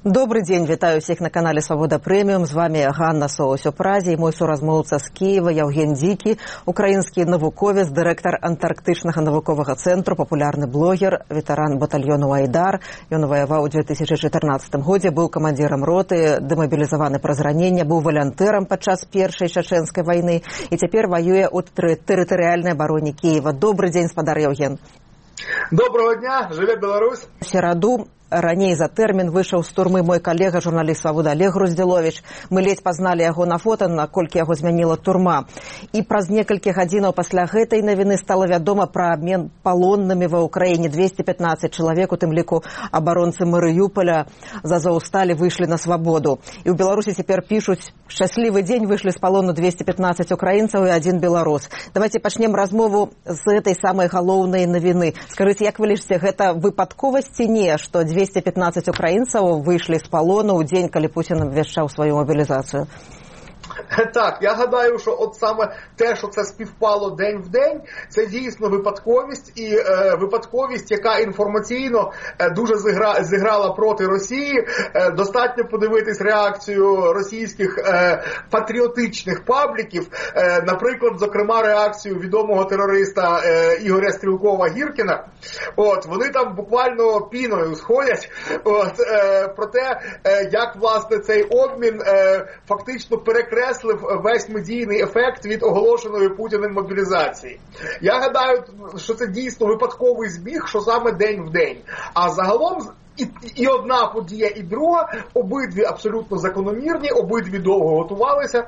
Добрый день, вітаю всех на канале Свобода Премиум. С вами Ганна Соус-Опразі і мой суразмоўца з Киева Яўген Дзікі, украінскі навуковец, дырэктар антарктычнага навуковага цэнтру, папулярны блогер, ветэран батальёну «Айдар». Ён ваяваў у 2014 годзе, быў камандзірам роты, дэмабілізаваны праз раненне, быў валянтэрам падчас першай чачэнскай вайны і цяпер ваюе ў тэрытарыяльнай абароне Киева. Добрый день, спадар Яўген. Доброго дня, жыве Беларусь. В сераду раней за тэрмін выйшаў з турмы мой калега, журналіст «Свабода» Олег Груздзіловіч. Мы ледзь пазналі яго на фота, наколькі яго змяніла турма. І праз некалькі гадзінаў пасля гэтай навіны стала вядома пра абмен палоннымі ва ўкраіне. 215 чалавек, у тым ліку абаронцы Марыюполя з Азоўсталі выйшлі на свабоду. І ў Беларусі цяпер пішуць: шчаслівы дзень, выйшлі з палону 215 украінцаў і адзін беларус. Давайте пачнем размову з гэтай самай галоўнай навіны. Скажыце, як вы лічыце, гэта выпадковасць ці не, што 215 украінцаў выйшлі з палону ў дзень, калі Путін абвяшчаў сваю мобілізацію? Так, я гадаю, що от саме те, що це співпало день в день, це дійсно випадковість, і випадковість, яка інформаційно дуже зіграла проти Росії. Достатньо подивитись реакцію російських патріотичних пабліків, наприклад, зокрема, реакцію відомого терориста Ігоря Стрілкова-Гіркіна. От, вони там буквально піною сходять про те, як, власне, цей обмін фактично перекреслив весь медійний ефект від оголошеної Путіним мобілізації. Я гадаю, що це дійсно випадковий збіг, що саме день в день. А загалом і одна подія, і друга, обидві абсолютно закономірні, обидві довго готувалися.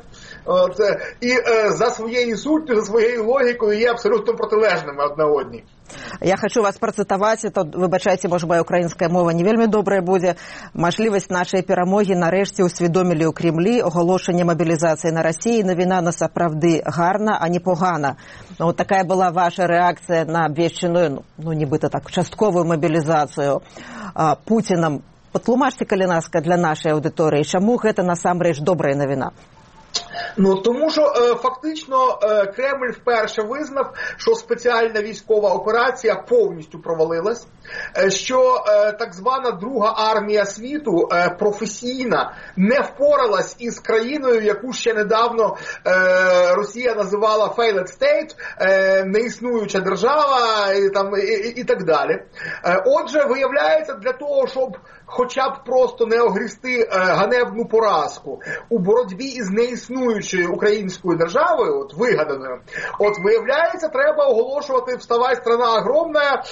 І за своєю суттю, за своєю логікою є абсолютно протилежними одна одній. Я хочу вас працытаваць, то выбачайце, можа, моя украінская мова не вельмі добрая будзе. Мажлівасць нашай перамогі нарэшце ўсведомілі ў Кремлі. Оголошення мобілізації на Росії, навіна на сапраўды гарна, а не погана. Вот такая была ваша реакція на абвешчаную, нібыта так, частковую мобілізацію Путінам. Патлумачце, калі ласка, для нашай аўдыторыі, чаму гэта насамрэч добрая навіна? Тому що фактично Кремль вперше визнав, що спеціальна військова операція повністю провалилась, що так звана друга армія світу, професійна, не впоралась із країною, яку ще недавно Росія називала failed state, неіснуюча держава і так далі. Отже, виявляється, для того, щоб хоча б просто не огрісти ганебну поразку у боротьбі із неіснуючою українською державою, вигаданою, виявляється, треба оголошувати «Вставай, страна огромная»,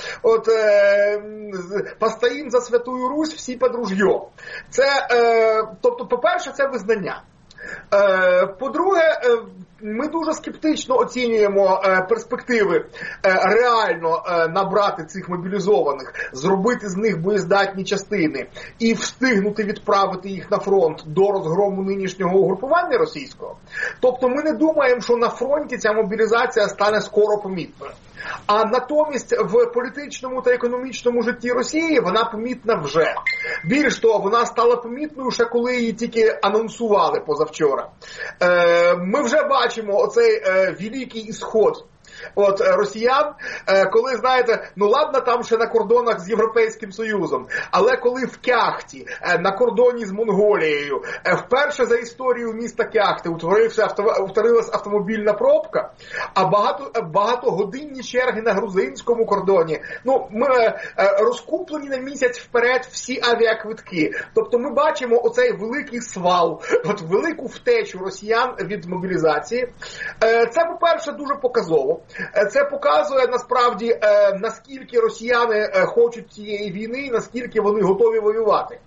«Постоїм за Святую Русь, всі під ружьо». Це, тобто, по-перше, це визнання. По-друге, ми дуже скептично оцінюємо перспективи реально набрати цих мобілізованих, зробити з них боєздатні частини і встигнути відправити їх на фронт до розгрому нинішнього угрупування російського. Тобто ми не думаємо, що на фронті ця мобілізація стане скоро помітною. А натомість в політичному та економічному житті Росії вона помітна вже. Більш того, вона стала помітною ще коли її тільки анонсували позавчора. Ми вже бачимо оцей великий ісход росіян, коли, знаєте, ладно, там ще на кордонах з Європейським Союзом, але коли в Кяхті, на кордоні з Монголією, вперше за історію міста Кяхти утворилась автомобільна пробка, а багатогодинні черги на грузинському кордоні, ми розкуплені на місяць вперед всі авіаквитки. Тобто ми бачимо оцей великий свал, велику втечу росіян від мобілізації. Це, по-перше, дуже показово. Це показує, насправді, наскільки росіяни хочуть цієї війни, наскільки вони готові воювати.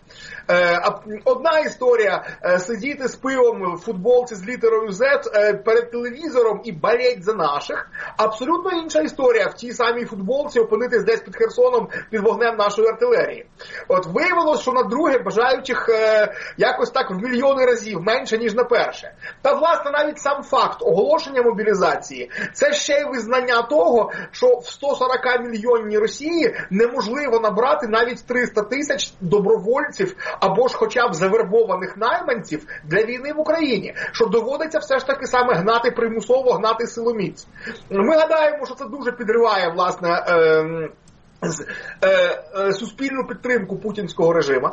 Одна історія – сидіти з пивом в футболці з літерою Z перед телевізором і болеть за наших. Абсолютно інша історія – в тій самій футболці опинитись десь під Херсоном під вогнем нашої артилерії. Виявилось, що на друге бажаючих якось так в мільйони разів менше, ніж на перше. Та, власне, навіть сам факт оголошення мобілізації – це ще й визнання того, що в 140-мільйонній Росії неможливо набрати навіть 300 тисяч добровольців або ж хоча б завербованих найманців для війни в Україні, що доводиться все ж таки саме гнати примусово, гнати силоміць. Ми гадаємо, що це дуже підриває, власне, суспільну підтримку путінського режиму.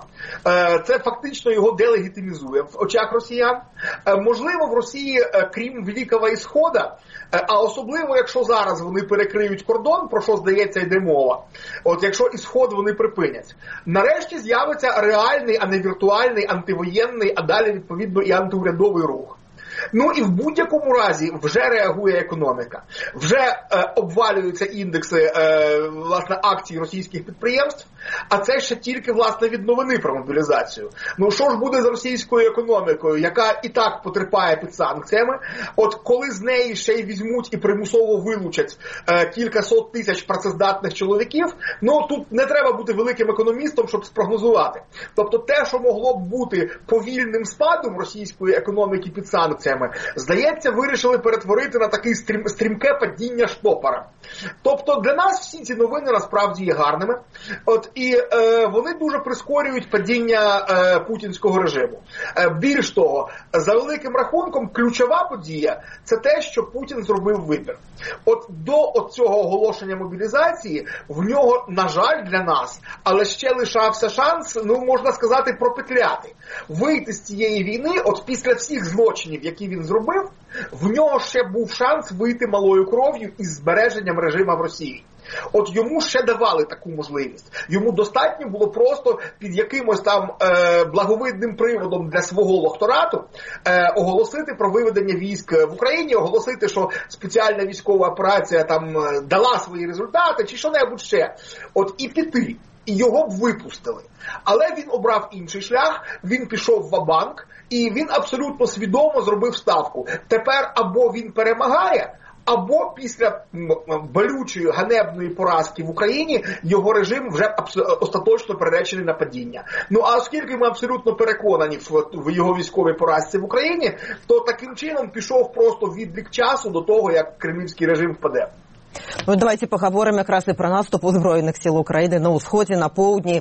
Це фактично його делегітимізує в очах росіян. Можливо, в Росії, крім Великого Ісходу, а особливо, якщо зараз вони перекриють кордон, про що, здається, йде мова, от якщо Ісход вони припинять, нарешті з'явиться реальний, а не віртуальний, антивоєнний, а далі, відповідно, і антиурядовий рух. Ну і в будь-якому разі вже реагує економіка. Вже обвалюються індекси, власне, акцій російських підприємств, а це ще тільки, власне, від новини про мобілізацію. Ну що ж буде з російською економікою, яка і так потерпає під санкціями, от коли з неї ще й візьмуть і примусово вилучать кількасот тисяч працездатних чоловіків, ну тут не треба бути великим економістом, щоб спрогнозувати. Тобто те, що могло б бути повільним спадом російської економіки під санкціями, здається, вирішили перетворити на таке стрімке падіння штопора. Тобто для нас всі ці новини насправді є гарними. От і вони дуже прискорюють падіння путінського режиму. Більш того, за великим рахунком, ключова подія – це те, що Путін зробив вибір. От до цього оголошення мобілізації в нього, на жаль, для нас, але ще лишався шанс, ну, можна сказати, пропетляти. Вийти з цієї війни, от після всіх злочинів, які він зробив, в нього ще був шанс вийти малою кров'ю із збереженням режиму в Росії. От йому ще давали таку можливість. Йому достатньо було просто під якимось там благовидним приводом для свого лохторату оголосити про виведення військ в Україні, оголосити, що спеціальна військова операція там дала свої результати, чи що-небудь ще. От і піти. І його б випустили. Але він обрав інший шлях, він пішов ва-банк, і він абсолютно свідомо зробив ставку. Тепер або він перемагає, або після болючої, ганебної поразки в Україні його режим вже остаточно приречений на падіння. Ну а оскільки ми абсолютно переконані в його військовій поразці в Україні, то таким чином пішов просто відлік часу до того, як кремлівський режим впаде. Ну, давайте поговорим якраз і про наступ Узброеных сил Украины на ўсходзе, на поўдні.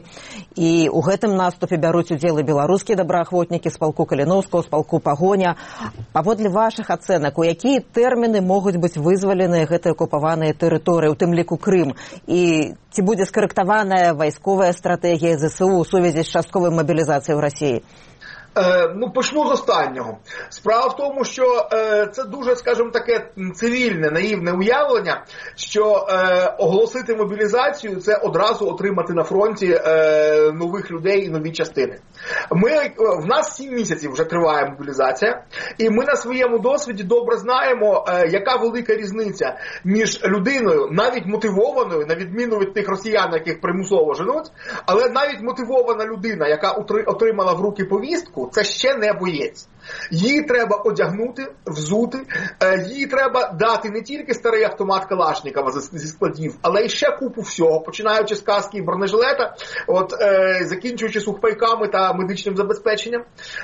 І ў гэтым наступе бяруць удзел і беларускія добраахвотнікі з палку Каліноўскага, з палку Пагоня. Паводле вашых ацэнак, у якія тэрміны могуць быць вызваленыя гэтыя акупаваныя тэрыторыі, у тым ліку Крым? І ці будзе скарэктаваная вайсковая стратэгія ЗСУ ў сувязі з частковай мабілізацыяй ў Расіі? Ну, почну з останнього. Справа в тому, що це дуже, скажімо, таке цивільне, наївне уявлення, що оголосити мобілізацію – це одразу отримати на фронті нових людей і нові частини. В нас 7 місяців вже триває мобілізація, і ми на своєму досвіді добре знаємо, яка велика різниця між людиною, навіть мотивованою, на відміну від тих росіян, яких примусово женуть, але навіть мотивована людина, яка отримала в руки повістку, це ще не боєць. Її треба одягнути, взути, їй треба дати не тільки старий автомат Калашникова зі складів, але й ще купу всього, починаючи з каски і бронежилета, закінчуючи сухпайками та медичним забезпеченням.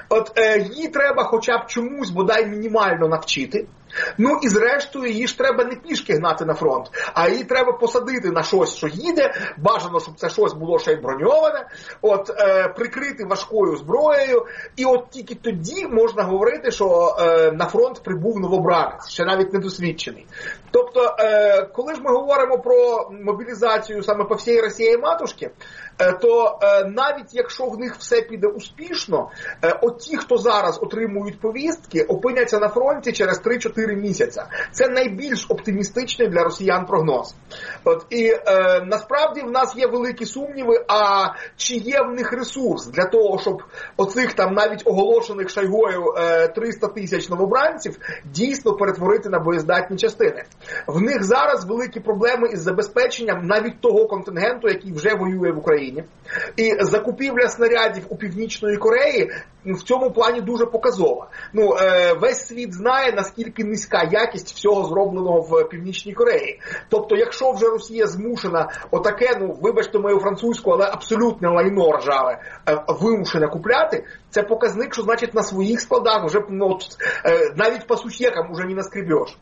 Їй треба хоча б чомусь, бодай мінімально навчити. Ну і зрештою її ж треба не пішки гнати на фронт, а її треба посадити на щось, що їде, бажано, щоб це щось було ще й броньоване, прикрити важкою зброєю, і от тільки тоді можна говорити, що на фронт прибув новобранець, ще навіть недосвідчений. Тобто, коли ж ми говоримо про мобілізацію саме по всій Росії матушки, то навіть якщо в них все піде успішно, от ті, хто зараз отримують повістки, опиняться на фронті через 3-4 місяця. Це найбільш оптимістичний для росіян прогноз. І насправді в нас є великі сумніви, а чи є в них ресурс для того, щоб оцих там навіть оголошених Шойгою 300 тисяч новобранців дійсно перетворити на боєздатні частини. В них зараз великі проблеми із забезпеченням навіть того контингенту, який вже воює в Україні. І закупівля снарядів у Північної Кореї в цьому плані дуже показова. Весь світ знає, наскільки низька якість всього зробленого в Північній Кореї. Тобто, якщо вже Росія змушена отаке, вибачте мою французьку, але абсолютне лайно ржаве, вимушена купляти, це показник, що, значить, на своїх складах вже, навіть по сусекам уже не наскребеш.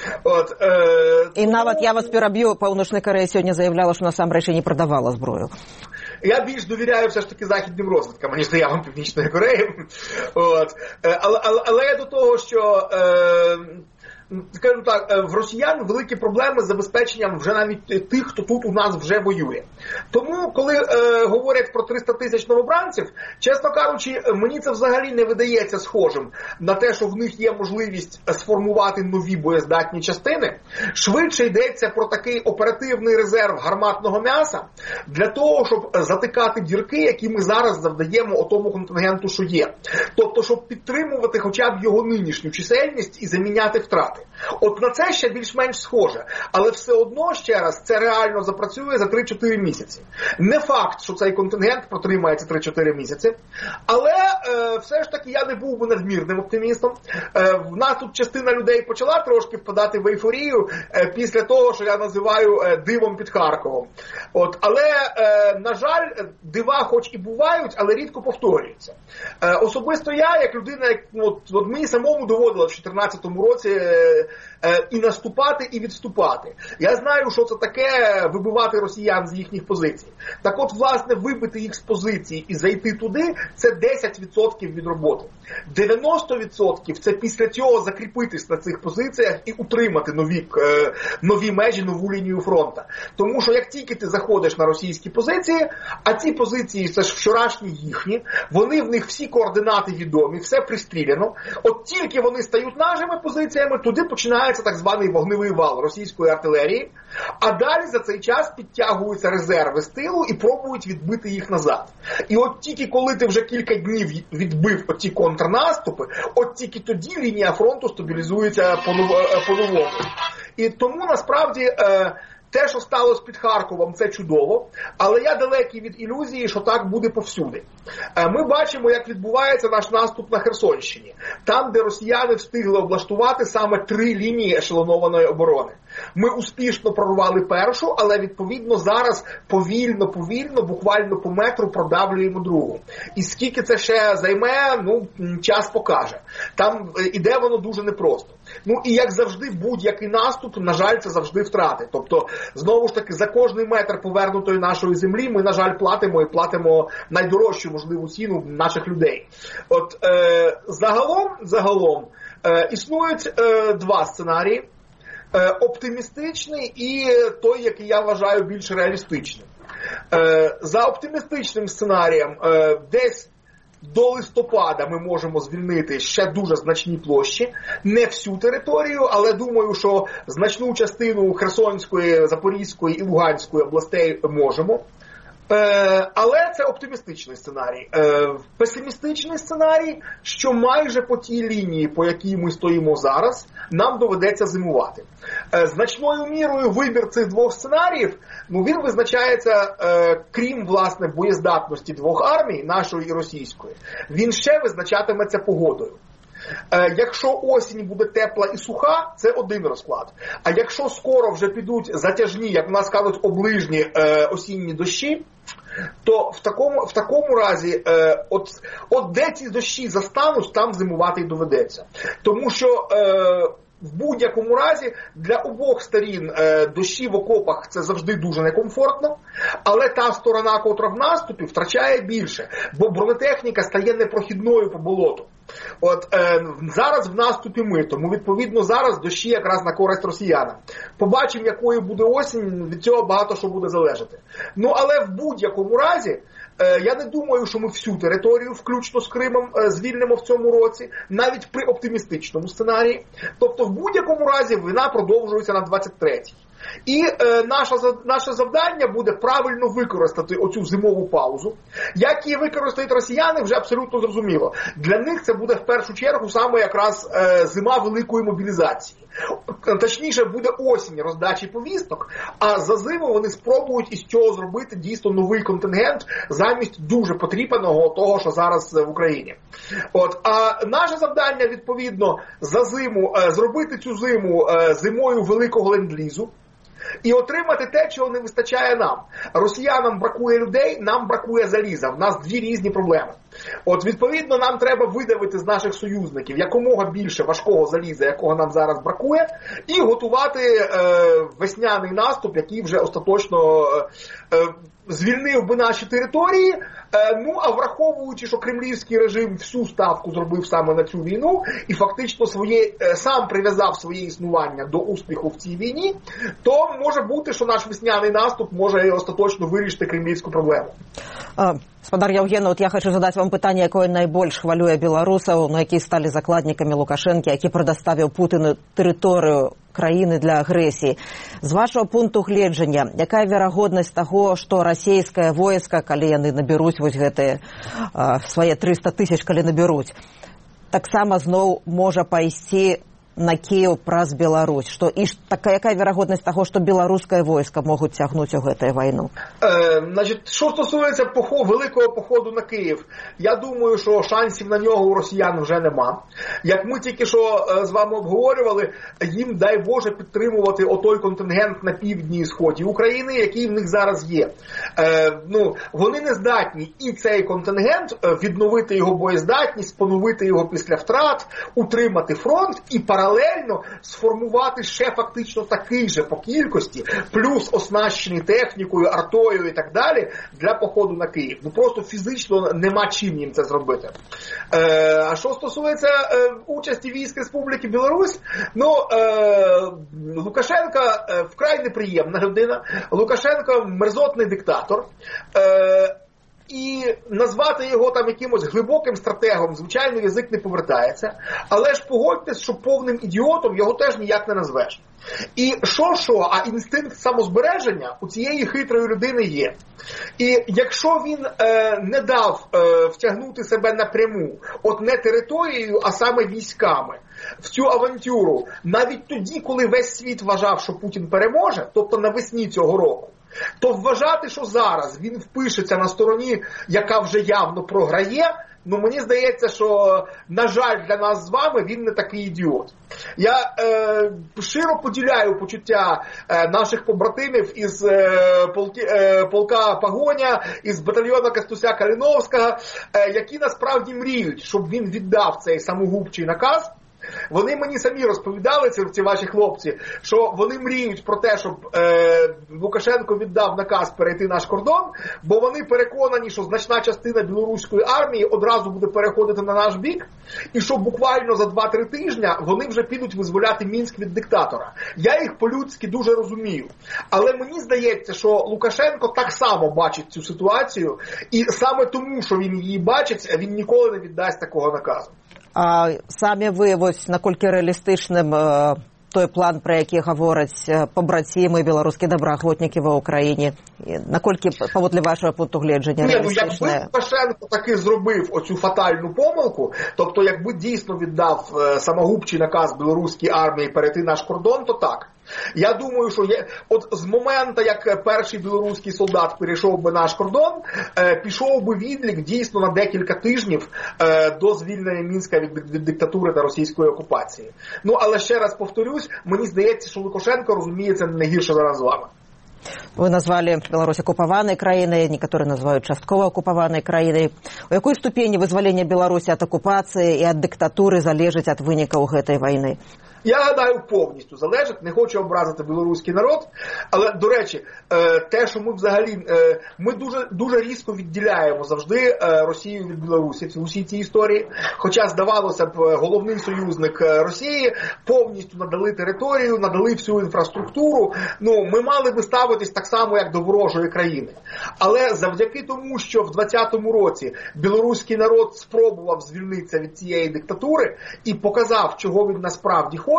І навіть, я вас переб'ю, Північна Корея сьогодні заявляла, що насамрэч не продавала зброю. Я більш довіряю все ж таки західним розвідкам, аніж заявам Північної Кореї. Але до того, що скажімо так, в росіян великі проблеми з забезпеченням вже навіть тих, хто тут у нас вже воює. Тому, коли говорять про 300 тисяч новобранців, чесно кажучи, мені це взагалі не видається схожим на те, що в них є можливість сформувати нові боєздатні частини. Швидше йдеться про такий оперативний резерв гарматного м'яса для того, щоб затикати дірки, які ми зараз завдаємо отому контингенту, що є. Тобто, щоб підтримувати хоча б його нинішню чисельність і заміняти втрати. От на це ще більш-менш схоже. Але все одно, ще раз, це реально запрацює за 3-4 місяці. Не факт, що цей контингент протримається 3-4 місяці. Але все ж таки я не був би надмірним оптимістом. В нас тут частина людей почала трошки впадати в ейфорію після того, що я називаю дивом під Харковом. От, але, на жаль, дива хоч і бувають, але рідко повторюються. Особисто я, як людина, от мені самому доводило в 2014 році і наступати, і відступати. Я знаю, що це таке вибивати росіян з їхніх позицій. Так от, власне, вибити їх з позицій і зайти туди – це 10% від роботи. 90% – це після цього закріпитись на цих позиціях і утримати нові межі, нову лінію фронту. Тому що як тільки ти заходиш на російські позиції, а ці позиції – це ж вчорашні їхні, вони в них всі координати відомі, все пристріляно. От тільки вони стають нашими позиціями, туди починається так званий вогневий вал російської артилерії, а далі за цей час підтягуються резерви з тилу і пробують відбити їх назад. І от тільки коли ти вже кілька днів відбив оці контрнаступи, от тільки тоді лінія фронту стабілізується по-новому. І тому насправді те, що сталося під Харковом, це чудово, але я далекий від ілюзії, що так буде повсюди. Ми бачимо, як відбувається наш наступ на Херсонщині, там, де росіяни встигли облаштувати саме 3 лінії ешелонованої оборони. Ми успішно прорвали першу, але відповідно зараз повільно, буквально по метру продавлюємо другу. І скільки це ще займе, час покаже. Там іде воно дуже непросто. І як завжди, будь-який наступ, на жаль, це завжди втрати. Тобто, знову ж таки, за кожний метр повернутої нашої землі ми, на жаль, платимо найдорожчу можливу ціну наших людей. От загалом існують 2 сценарії. Оптимістичний і той, який я вважаю більш реалістичним. За оптимістичним сценарієм десь до листопада ми можемо звільнити ще дуже значні площі, не всю територію, але думаю, що значну частину Херсонської, Запорізької і Луганської областей можемо. Але це оптимістичний сценарій. Песимістичний сценарій, що майже по тій лінії, по якій ми стоїмо зараз, нам доведеться зимувати. Значною мірою вибір цих 2 сценаріїв, він визначається, крім, власне, боєздатності 2 армій, нашої і російської, він ще визначатиметься погодою. Якщо осінь буде тепла і суха, це один розклад. А якщо скоро вже підуть затяжні, як в нас кажуть, оближні осінні дощі, то в такому разі, от де ці дощі застануть, там зимувати й доведеться. Тому що в будь-якому разі для обох сторін дощі в окопах це завжди дуже некомфортно, але та сторона, котра в наступі, втрачає більше, бо бронетехніка стає непрохідною по болоту. Зараз в наступі ми, тому відповідно зараз дощі якраз на користь росіянам. Побачимо, якою буде осінь, від цього багато що буде залежати. Але в будь-якому разі, я не думаю, що ми всю територію, включно з Кримом, звільнимо в цьому році, навіть при оптимістичному сценарії. Тобто в будь-якому разі війна продовжується на 23-й. І наше завдання буде правильно використати оцю зимову паузу. Як її використають росіяни, вже абсолютно зрозуміло. Для них це буде в першу чергу саме якраз зима великої мобілізації. Точніше, буде осінь роздачі повісток, а за зиму вони спробують із цього зробити дійсно новий контингент замість дуже потріпаного того, що зараз в Україні. А наше завдання, відповідно, за зиму, зробити цю зиму зимою великого ленд-лізу, і отримати те, чого не вистачає нам. Росіянам бракує людей, нам бракує заліза. В нас 2 різні проблеми. От, відповідно, нам треба видавити з наших союзників якомога більше важкого заліза, якого нам зараз бракує, і готувати весняний наступ, який вже остаточно звільнив би наші території. Ну, а враховуючи, що кремлівський режим всю ставку зробив саме на цю війну і фактично сам прив'язав своє існування до успіху в цій війні, то може бути, що наш весняний наступ може остаточно вирішити кремлівську проблему. Спадар Яўген, от я хочу задаць вам пытанне, якое найбольш хвалюе беларусаў, на які сталі закладнікамі Лукашэнкі, які прадаставіў Путіну тэрыторыю краіны для агрэсіі. З вашого пункту гледжання, якая верагоднасць таго, што расійскае войска, калі яны набяруць вось гэтыя свае 300 тысяч, калі набяруць, таксама зноў можа пайсці на Киев праз Беларусь? Што і якая верагоднасць таго, што беларускае войска могуць цягнуць у гэтую вайну? Значить, що стосується великого походу на Київ, я думаю, що шансів на нього у росіян вже нема. Як ми тільки що з вами обговорювали, їм, дай Боже, підтримувати отой контингент на півдні і сході України, який в них зараз є. Вони не здатні і цей контингент відновити його боєздатність, поновити його після втрат, утримати фронт і паралельно сформувати ще фактично такий же по кількості, плюс оснащений технікою, артою і так далі, для походу на Київ. Просто фізично нема чим їм це зробити. А що стосується участі військ Республіки Білорусь, Лукашенко вкрай неприємна людина, Лукашенко мерзотний диктатор, і назвати його там якимось глибоким стратегом, звичайно, язик не повертається, але ж погодьтесь, що повним ідіотом його теж ніяк не назвеш. І а інстинкт самозбереження у цієї хитрої людини є. І якщо він не дав втягнути себе напряму, от не територією, а саме військами, в цю авантюру, навіть тоді, коли весь світ вважав, що Путін переможе, тобто навесні цього року, то вважати, що зараз він впишеться на стороні, яка вже явно програє, мені здається, що, на жаль, для нас з вами він не такий ідіот. Я широ поділяю почуття наших побратимів із полка Погоня, із батальйону Костуся Калиновського, які насправді мріють, щоб він віддав цей самогубчий наказ. Вони мені самі розповідали, ці ваші хлопці, що вони мріють про те, щоб Лукашенко віддав наказ перейти наш кордон, бо вони переконані, що значна частина білоруської армії одразу буде переходити на наш бік, і що буквально за 2-3 тижні вони вже підуть визволяти Мінськ від диктатора. Я їх по-людськи дуже розумію. Але мені здається, що Лукашенко так само бачить цю ситуацію, і саме тому, що він її бачить, він ніколи не віддасть такого наказу. А самі ви, ось, наколькі реалістичним той план, про який говорять побратими, білоруські доброахвотники в Україні, наколькі, паводле вашого пункту гледження, реалістичне? Якби Лукашенко таки зробив оцю фатальну помилку, тобто якби дійсно віддав самогубчий наказ білоруській армії перейти наш кордон, то так. Я думаю, що от з моменту, як перший білоруський солдат перейшов би наш кордон, пішов би відлік дійсно на декілька тижнів до звільнення Мінська від диктатури та російської окупації. Але ще раз повторюсь, мені здається, що Лукашенко розуміє це не гірше за нас з вами. Вы назвали Беларусь оккупованной краиной, некоторые называют частково оккупованной краиной. У якой ступені вызвалення Беларусі ад окупації і ад диктатури залежить ад вынікаў гэтай вайны? Я гадаю, повністю залежить, не хочу образити білоруський народ, але, до речі, те, що ми взагалі, ми дуже різко відділяємо завжди Росію від Білорусі в усій цій історії, хоча, здавалося б, головний союзник Росії повністю надали територію, надали всю інфраструктуру, ми мали би ставитись так само, як до ворожої країни. Але завдяки тому, що в 2020 році білоруський народ спробував звільнитися від цієї диктатури і показав, чого він насправді хоче,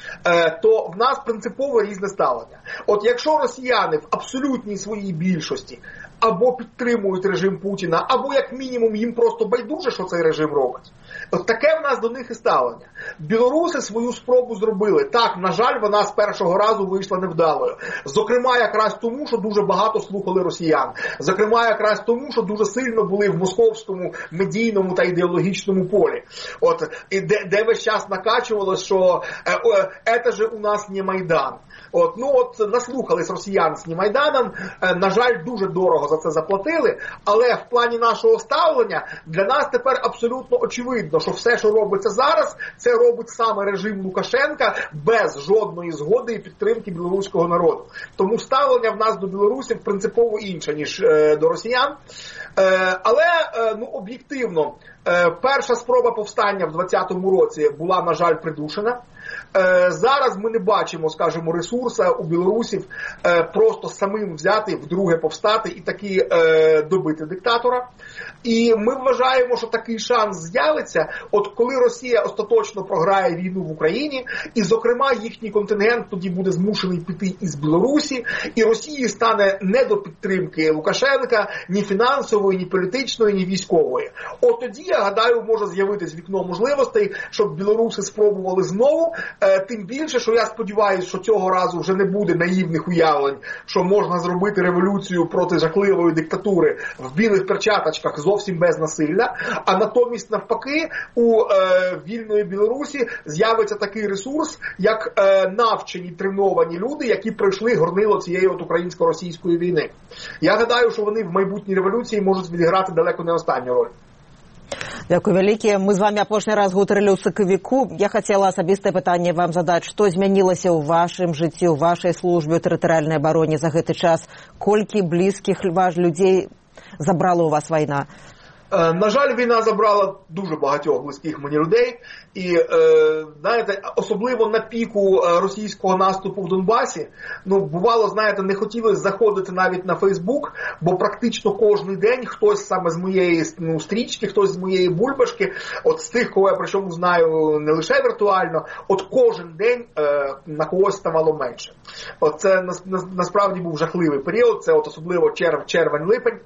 то в нас принципово різне ставлення. От якщо росіяни в абсолютній своїй більшості або підтримують режим Путіна, або як мінімум їм просто байдуже, що цей режим робить, от таке в нас до них і ставлення. Білоруси свою спробу зробили. Так, на жаль, вона з першого разу вийшла невдалою. Зокрема, якраз тому, що дуже багато слухали росіян. Зокрема, якраз тому, що дуже сильно були в московському медійному та ідеологічному полі. От, і де весь час накачувалось, що «это же у нас не Майдан». Наслухались росіян з Майданом, на жаль, дуже дорого за це заплатили, але в плані нашого ставлення для нас тепер абсолютно очевидно, що все, що робиться зараз, це робить саме режим Лукашенка без жодної згоди і підтримки білоруського народу. Тому ставлення в нас до білорусів принципово інше, ніж до росіян. Але, об'єктивно, перша спроба повстання в 2020 році була, на жаль, придушена. Зараз ми не бачимо, скажімо, ресурсу у білорусів просто самим взяти, вдруге повстати і таки добити диктатора. І ми вважаємо, що такий шанс з'явиться, от коли Росія остаточно програє війну в Україні, і, зокрема, їхній контингент тоді буде змушений піти із Білорусі, і Росії стане не до підтримки Лукашенка ні фінансової, ні політичної, ні військової. От тоді, я гадаю, може з'явитись вікно можливостей, щоб білоруси спробували знову. Тим більше, що я сподіваюся, що цього разу вже не буде наївних уявлень, що можна зробити революцію проти жахливої диктатури в білих перчаточках зовсім без насилля, а натомість, навпаки, у вільної Білорусі з'явиться такий ресурс, як навчені, треновані люди, які пройшли горнило цієї от українсько-російської війни. Я гадаю, що вони в майбутній революції можуть відіграти далеко не останню роль. Дзякуй вялікі. Мы з вами апошні раз гутарылі ў сакавіку. Я хацела асабістае пытанне вам задаць. Што змянілася ў вашым жыцці, ў вашай службе, ў тэрытарыяльнай абароне за гэты час? Колькі блізкіх людзей забрала у вас вайна? На жаль, війна забрала дуже багатьох близьких мені людей. І, знаєте, особливо на піку російського наступу в Донбасі, бувало, знаєте, не хотілося заходити навіть на Фейсбук, бо практично кожен день хтось саме з моєї стрічки, хтось з моєї бульбашки, от з тих, кого я причому знаю не лише віртуально, от кожен день на когось ставало менше. От це насправді був жахливий період, це от особливо червень-липень.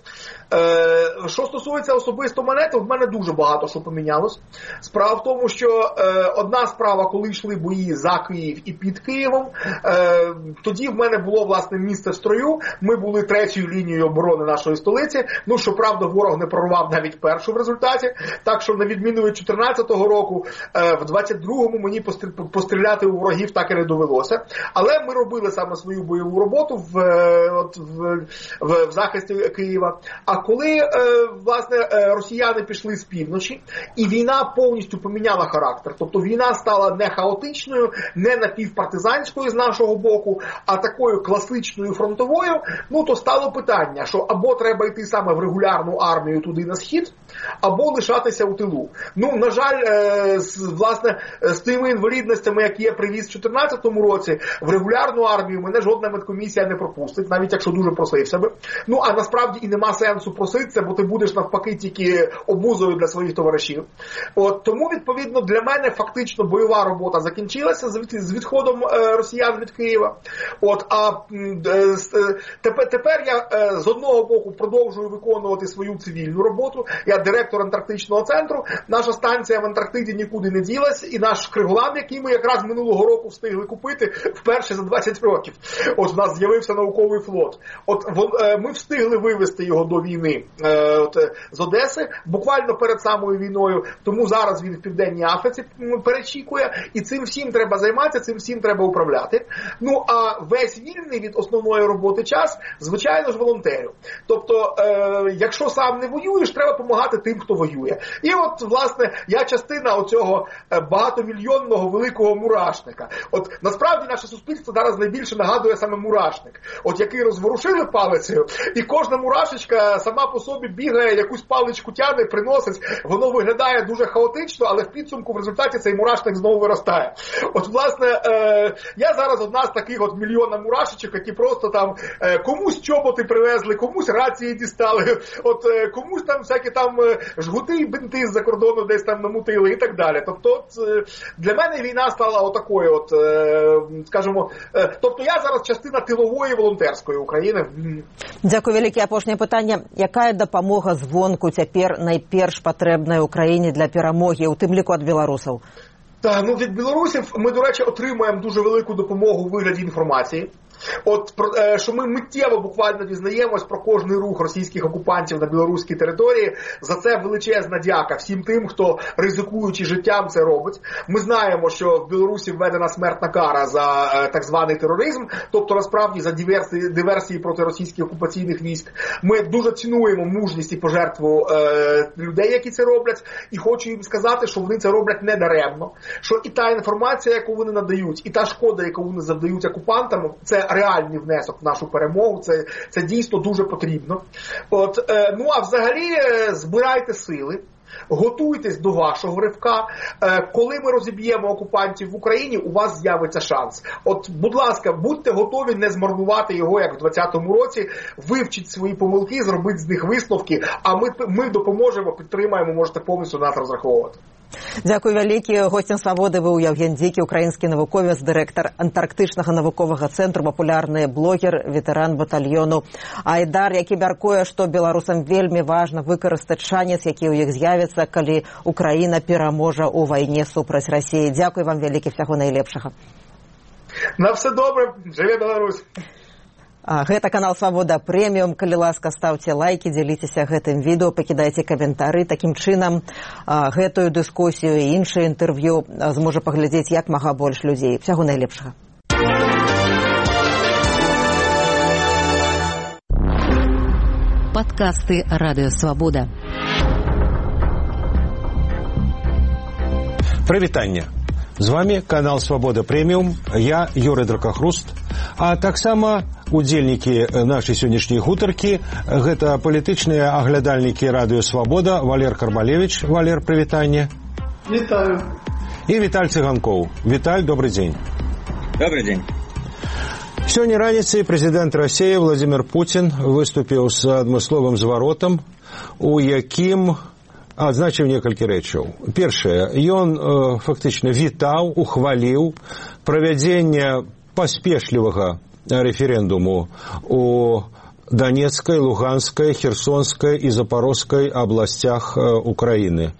Що стосується особисто мене, то в мене дуже багато що помінялось. Справа в тому, що одна справа, коли йшли бої за Київ і під Києвом, тоді в мене було, власне, місце в строю, ми були третьою лінією оборони нашої столиці, щоправда, ворог не прорвав навіть першу в результаті, так що, на відміну від 2014 року, в 22-му мені постріляти у ворогів так і не довелося, але ми робили саме свою бойову роботу в захисті Києва. А коли, власне, росіяни пішли з півночі, і війна повністю поміняла характер, тобто війна стала не хаотичною, не напівпартизанською з нашого боку, а такою класичною фронтовою, то стало питання, що або треба йти саме в регулярну армію туди на схід, або лишатися у тилу. На жаль, власне, з тими інвалідностями, які я привіз в 2014 році, в регулярну армію мене жодна медкомісія не пропустить, навіть якщо дуже просився би. А насправді і нема сенсу проситися, бо ти будеш навпаки тільки обузою для своїх товаришів. Тому, відповідно, для мене фактично бойова робота закінчилася з відходом росіян від Києва. А тепер я з одного боку продовжую виконувати свою цивільну роботу. Я директор Антарктичного центру. Наша станція в Антарктиді нікуди не ділась, і наш Криголам, який ми якраз минулого року встигли купити вперше за 20 років. В нас з'явився науковий флот. Ми встигли вивести його до війни з Одеси, буквально перед самою війною, тому зараз він в Південній Африці перечікує, і цим всім треба займатися, цим всім треба управляти. А весь вільний від основної роботи час, звичайно ж, волонтерів. Тобто, якщо сам не воюєш, треба допомагати тим, хто воює. І власне, я частина оцього багатомільйонного великого мурашника. Насправді, наше суспільство зараз найбільше нагадує саме мурашник, який розворушили палицею, і кожна мурашечка сама по собі бігає, якусь паличку тягне, приносить, воно виглядає дуже хаотично, але в підсумку в результаті цей мурашник знову виростає. Власне, я зараз одна з таких мільйона мурашечок, які просто там комусь чоботи привезли, комусь рації дістали, комусь там всякі там жгути і бинти з-за кордону десь там намутили і так далі. Тобто, для мене війна стала отакою, скажімо, тобто я зараз частина тилової волонтерської України. Дякую вялікі. Апошняе пытанне. Якая дапамога звонку цяпер найперш патрэбная Україні для перамоги, у тым ліку ад беларусаў? Від білорусів ми, до речі, отримуємо дуже велику допомогу у вигляді інформації. Що ми миттєво буквально дізнаємось про кожний рух російських окупантів на білоруській території. За це величезна дяка всім тим, хто ризикуючи життям це робить. Ми знаємо, що в Білорусі введена смертна кара за так званий тероризм, тобто насправді за диверсії проти російських окупаційних військ. Ми дуже цінуємо мужність і пожертву людей, які це роблять, і хочу їм сказати, що вони це роблять не даремно, що і та інформація, яку вони надають, і та шкода, яку вони завдають окупантам, це реальний внесок в нашу перемогу, це дійсно дуже потрібно. А взагалі збирайте сили, готуйтесь до вашого ривка. Коли ми розіб'ємо окупантів в Україні, у вас з'явиться шанс. Будь ласка, будьте готові не змарнувати його, як в 2020 році. Вивчіть свої помилки, зробіть з них висновки, а ми допоможемо, підтримаємо, можете повністю на нас розраховувати. Дякую вялікі. Гостем «Свабоды» быў Евген Дзікі, украінскі навуковец, дырэктар антарктычнага навуковага цэнтру, папулярны блогер, ветэран батальёну «Айдар», які мяркуе, што беларусам вельмі важна выкарыстаць шанец, які ў іх з'явіцца, калі Украіна пераможа ў вайне супраць Расіі. Дякую вам вялікі, всяго найлепшага. На все добре, жыве Беларусь. Гэта канал «Свабода Прэміум». Калі ласка, ставце лайкі, дзяліцеся гэтым відэо, пакідайце каментары. Такім чынам, гэтую дыскусію і іншыя інтэрв'ю зможа паглядзець як мага больш людзей. Всяго найлепшага. Подкасты «Радио Свобода». Прывітанне. З вами канал «Свобода Прэміум». Я Юрый Дракахруст. А таксама удзельнікі нашай сённяшняй гутаркі гэта палітычныя аглядальнікі радыё «Свабода» Валер Кармалевич. Валер, прывітанне. Вітаю. І Віталь Цыганкоў. Віталь, добрый дзень. Добрый дзень. Сёння раніцай прэзідэнт Расіі Владзімір Пуцін выступіў з адмысловым зваротам, у якім адзначыў некалькі рэчаў. Першае, ён фактычна вітаў, ухваліў правядзенне паспешлівага рэферэндуму у Донецкай, Луганскай, Херсонскай і Запорожскай абласцях Украіны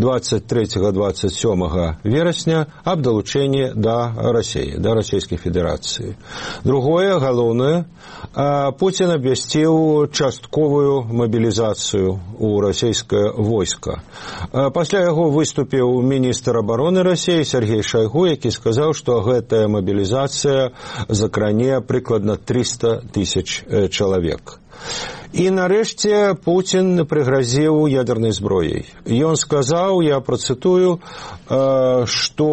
23-27 верасня аб далучэнні да Расіі, да Расійскай Федэрацыі. Другое, галоўнае, Пуцін абвясціў частковую мабілізацыю ў расійскае войска. Пасля яго выступіў міністр абароны Расіі Сергей Шойгу, які сказаў, што гэтая мабілізацыя закране прыкладна 300 тысяч чалавек. І нарэшце Пуцін прыгразіў ядернай зброяй. Ён сказаў, я працытую, што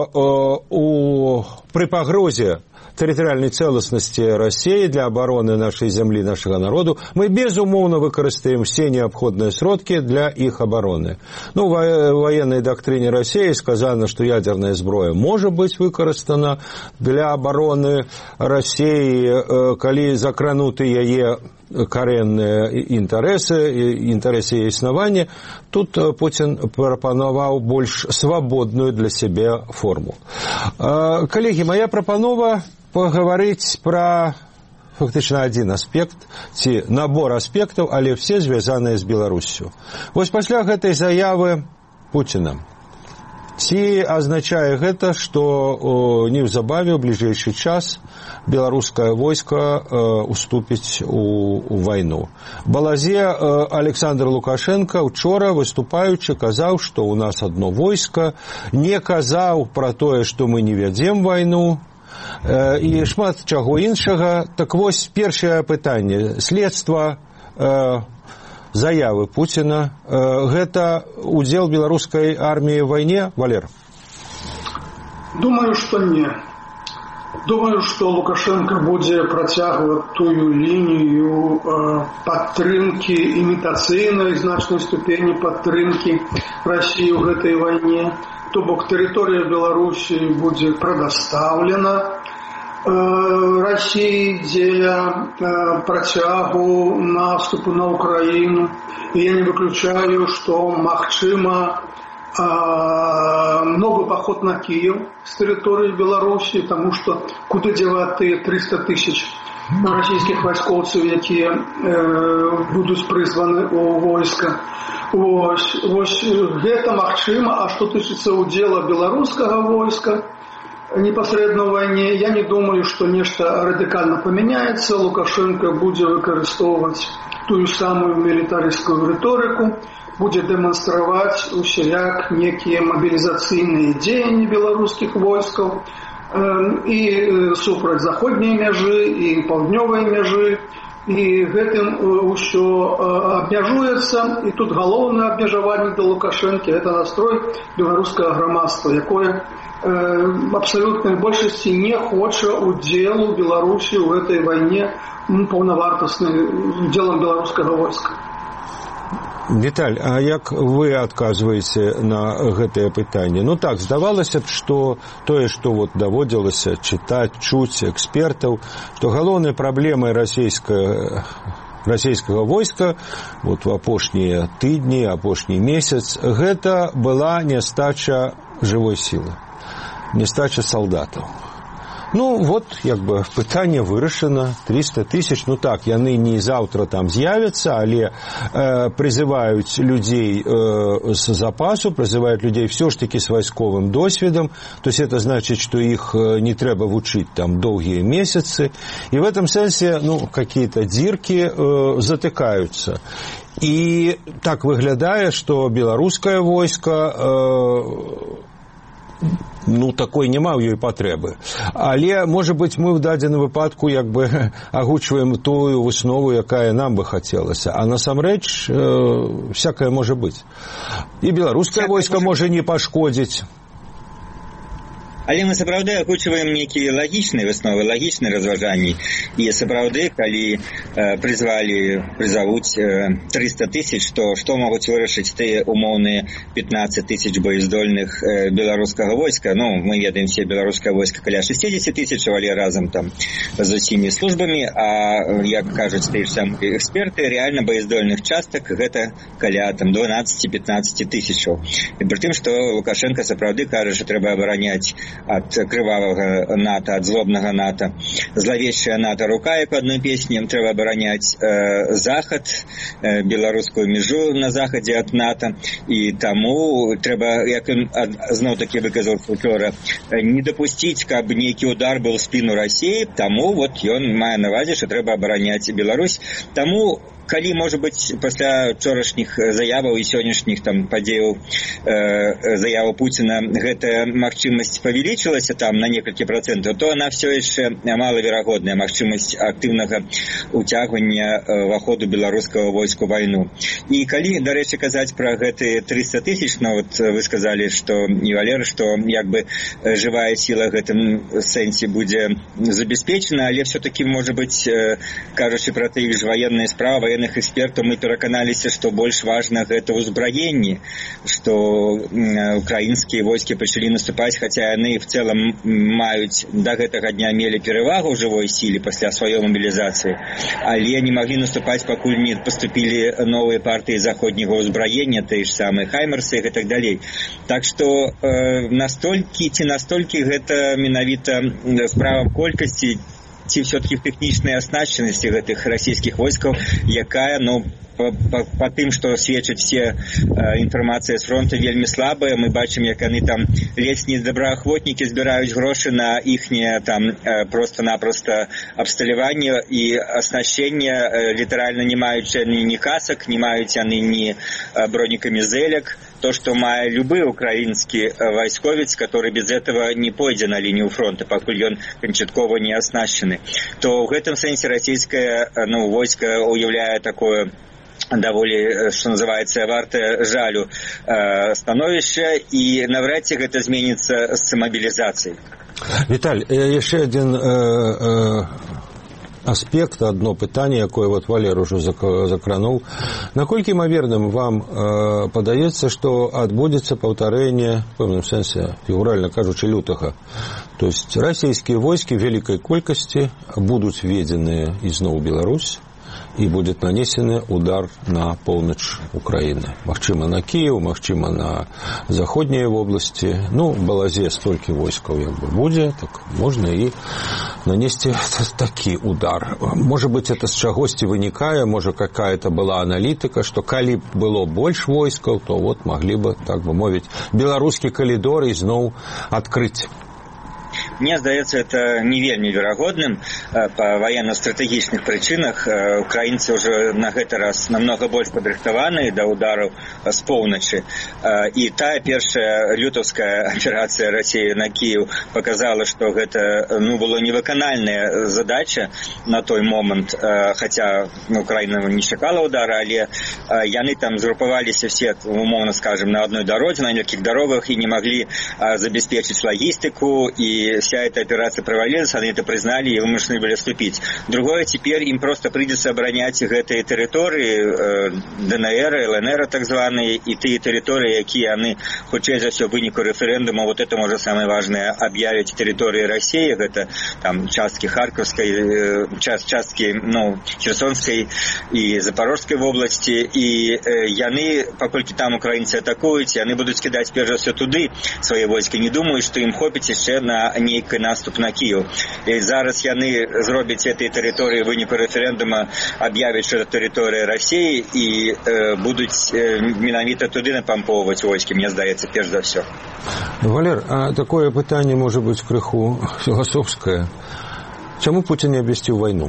пры пагрозе тэрытарыяльнай цэласнасці Расіі для абароны нашай зямлі, нашага народу, мы безумоўна выкарыстаем все неабходныя сродкі для іх абароны. У военной доктрыне Расіі сказано, што ядерная зброя можа быць выкарыстана для абароны Расіі, калі закрануты яе карэнныя інтарэсы яе існавання. Тут Пуцін прапанаваў больш свабодную для сябе форму. Калегі, моя прапанова пагаварыць пра фактычна адзін аспект, ці набор аспектаў, але все звязаныя з Беларуссю. Вось пасля гэтай заявы Пуціна, ці азначае гэта, што неўзабаве ў бліжэйшы час беларускае войска уступіць у вайну. Балазе Александр Лукашенко учора, выступаючы, казаў, што ў нас адно войска, не казаў пра тое, што мы не вядзем вайну, і шмат чаго іншага. Так вось, першае пытанне. Следства заявы Пуціна. Гэта удзел беларускай арміі ў вайне, Валер? Думаю, што не. Думаю, што Лукашенко будзе працягваць тую лінію падтрымкі, імітацыйнай значнай ступені падтрымкі Расіі ў гэтай вайне. То бок тэрыторыя Беларусі будзе прадастаўлена Расіі дзеля працягу наступу на Украіну. І я не выключаю, што магчыма новый поход на Киев с территории Беларуси, потому что куда девать 300 тысяч российских войскоўцаў, якія будуць прызваны у войска. Вось гэта магчыма. А што тычыцца ўдзела беларускага войска, непасрэдна ў вайне. Я не думаю, што нешта радыкальна памяняецца. Лукашенко будзе выкарыстоўваць тую самую мілітарыскую рыторыку, будзе дэманстраваць усяляк некія мабілізацыйныя дзеянні беларускіх войскаў і супраць заходняй мяжы, і паўднёвай мяжы. І гэтым ўсё абмяжуецца. І тут галоўнае абмежаванне для Лукашэнкі – гэта настрой беларускага грамадства, якое абсалютнай большасці не хоча удзелу Беларусі ў гэтай вайне паўнавартасным удзелам беларускага войска. Віталь, а як вы адказваеце на гэтае пытанне? Ну так, здавалася б, што тое, што вот даводзілася чытаць, чуць экспертаў, што галоўнай праблемай расійскага войска вот в апошнія тыдні, апошні месяц, гэта была нястача жывой сілы, нястача салдатаў. Ну, вот, як бы, пытанне вырашана, 300 тысяч, ну так, яны не заўтра там з'явяцца, але призываюць людзей з запасу, призываюць людзей все ж таки с вайсковым досведом, то есть это значит, что их не трэба вучыць там долгие месяцы, и в этом сенсе, ну, какие-то дзірки затыкаются. И так выглядае, что беларускае войска ну, такой няма ў ёй патрэбы. Але, можа быць, мы ў дадзеным выпадку як бы агучваем тую выснову, якая нам бы хацелася. А насамрэч всякае можа быць. І беларускае войска можа не пашкодзіць. Але мы сапраўды агучваем нейкія лагічныя высновы, лагічныя разважанні. І сапраўды, калі прызавуць 300 тысяч, то што могуць вырашыць тыя умоўныя 15 тысяч боездольных беларускага войска? Ну, мы ведаем все беларускае войска каля 60 тысяч, але разам там з усімі службамі, а як кажуць тыя ж самыя эксперты, реально боездольных частак гэта каля там 12-15 тысячаў. І пры тым, што Лукашенко сапраўды кажа, што трэба абараняць ад крывавага НАТО, ад злобнага НАТО. Злавечая НАТО рука, як у адной песні, трэба абараняць захад, беларускую мяжу на захадзе ад НАТО, і таму трэба, як ён зноў-такі выказаў учора, не дапусціць, каб нейкі удар быў в спіну Расіі, таму вот ён мае на ўвазе, што трэба абараняць Беларусь. Таму калі, можа быць, пасля вчорашніх заяваў і сённяшніх там падзеяў заяву Пуціна гэтая магчымасць павялічылася там на некалькі процентаў, то она все яшчэ малаверагодная магчымасць актыўнага уцягвання ва ходу беларускага войска ў вайну. І калі, дарэчы, казаць пра гэтыя 300 тысяч, ну вот вы сказалі, што і Валера, што як бы жывая сіла гэтым сэнсе будзе забяспечана, але все-таки, можа быць, кажучы пра тыя ж ваенныя справы, военных экспертаў, мы пераканаліся, што больш важна гэта ўзбраенне, што украінскія войскі пачалі наступаць, хаця яны в цэлым маюць да гэтага дня мелі перавагу ў жывой сіле пасля сваёй мабілізацыі, але не маглі наступаць, пакуль не паступілі новыя партыі заходняга ўзбраення, тыя ж самыя хаймерсы і гэтак далей. Так што настолькі гэта менавіта справа колькасці ці все-таки в тэхнічнай аснашчанасці гэтых расійскіх войскаў, якая, ну, по тым, што сведчаць все інфармацыя з фронта, вельмі слабая. Мы бачым, як яны там ледзь не добраахвотнікі збіраюць грошы на іхняе там просто-напросто абсталяванне і аснашчэнне, літаральна не маюць яны ні касак, не маюць яны ні бронекамізэлек. То, что мае любы украинский войсковец, который без этого не пойдзе на линию фронта, пакуль ён канчаткова не оснащены, то в этом сенсе российское войско уяўляе такое даволі, что называется, вартае жалю становішча, і навряд ці гэта зменіцца з мобілізацыяй. Віталь, яшчэ один аспект, одно пытанне, якое вот Валер уже закрануў. Наколькі імаверным вам падаецца, што адбудзецца паўтарэнне, в пэўным сэнсе, фігуральна кажучы, лютага? То есть расійскія войскі вялікай колькасці будуць введзеныя ізноў у Беларусь, і будет нанесены удар на поўнач Украины. Магчыма, на Киев, магчыма, на заходние области. Ну, в Балазе столькі войскаў як бы будзе, так можно и нанести такі удар. Может быть, это с чагосьці вынікае, может, какая-то была аналітыка, что калі было больш войскаў, то вот могли бы, так бы мовіць, беларускі калідор ізноў адкрыць. мне здаецца, это не вельмі верагодным па военно-стратэгічных прычынах. Украінцы ўжо на гэты раз намного больш падрыхтаваныя да удараў з поўначы. І тая першая лютаўская аперацыя Расіі на Кіеў показала, што гэта было невыканальная задача на той момант, хаця Украіна не чакала удара, але яны там згрупаваліся все, умоўна скажем, на одной дороге, на нескольких дорогах и не могли забеспечить логистику, и вся эта операция провалилась, они это признали и вынуждены были вступить. Другое, теперь им просто придется оборонять гэтые территории, ДНР, ЛНР так званые, и те территории, какие они, хутчэй за все, выніку референдума, вот это, может, самое важное, объявить территории России, это там частки Харьковской, частки, Херсонской и Запорожской в области, и яны, паколькі там украінцы атакуюць, яны будуць кідаць перш за все туды свае войскі, не думаюць, што ім хопіць яшчэ на нейкі наступ на Кіеў. І зараз яны зробяць этой тэрыторыі выніку рэферэндума, аб'явяць, што это тэрыторыя Расіі, і будуць менавіта туды напампоўваць войскі, мне здаецца, перш за все. Валер, а такое пытанне можа быць крыху філасофскае. Чаму Путин не абвясціў вайну?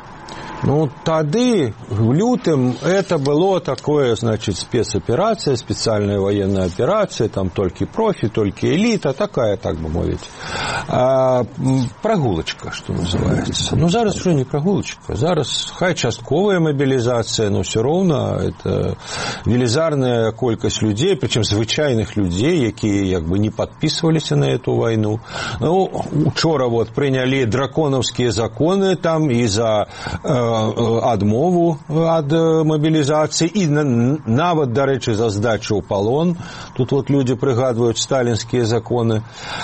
Тады, в лютым, это было такое, значит, спецоперация, специальная военная операция, там только профи, только элита, такая, так бы мовить, прогулочка, что называется. Зараз уже не прогулочка, зараз хай частковая мобилизация, но все равно это велизарная колькость людей, причем звычайных людей, якія як бы не подписывались на эту войну. Учора вот приняли драконовские законы там и за адмову ад мобілізацыі і нават, дарэчы, за здачу ў палон. Тут вот люди прыгадваюць сталінскія законы.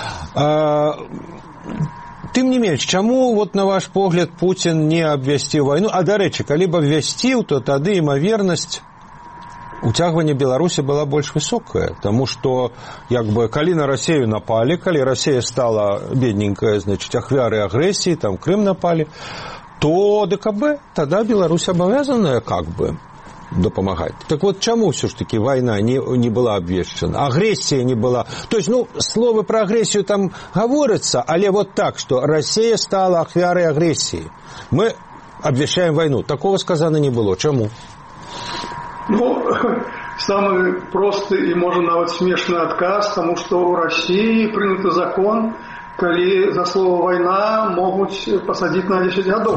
Тым не менш, чаму, вот, на ваш погляд, Путин не абвясціў вайну? А, дарэчы, калі б абвясціў, то тады імавернасць уцягвання Беларусі была больш высокая, таму што, як бы, калі на Расію напалі, калі Расія стала бедненькая, значит, ахвяры агрэсіі, там Крым напалі, то ДКБ, тогда Беларусь обязанная как бы допомагать. Так вот, чему все-таки война не была обвешена? Агрессия не была. То есть, слово про агрессию там говорится, але вот так, что Россия стала ахвярой агрессии. Мы обвещаем войну. Такого сказано не было. Чему? Самый простый и, может, нават смешный отказ, потому что в России принят закон, калі за слово «война» могуць пасадзіць на 10 гадоў.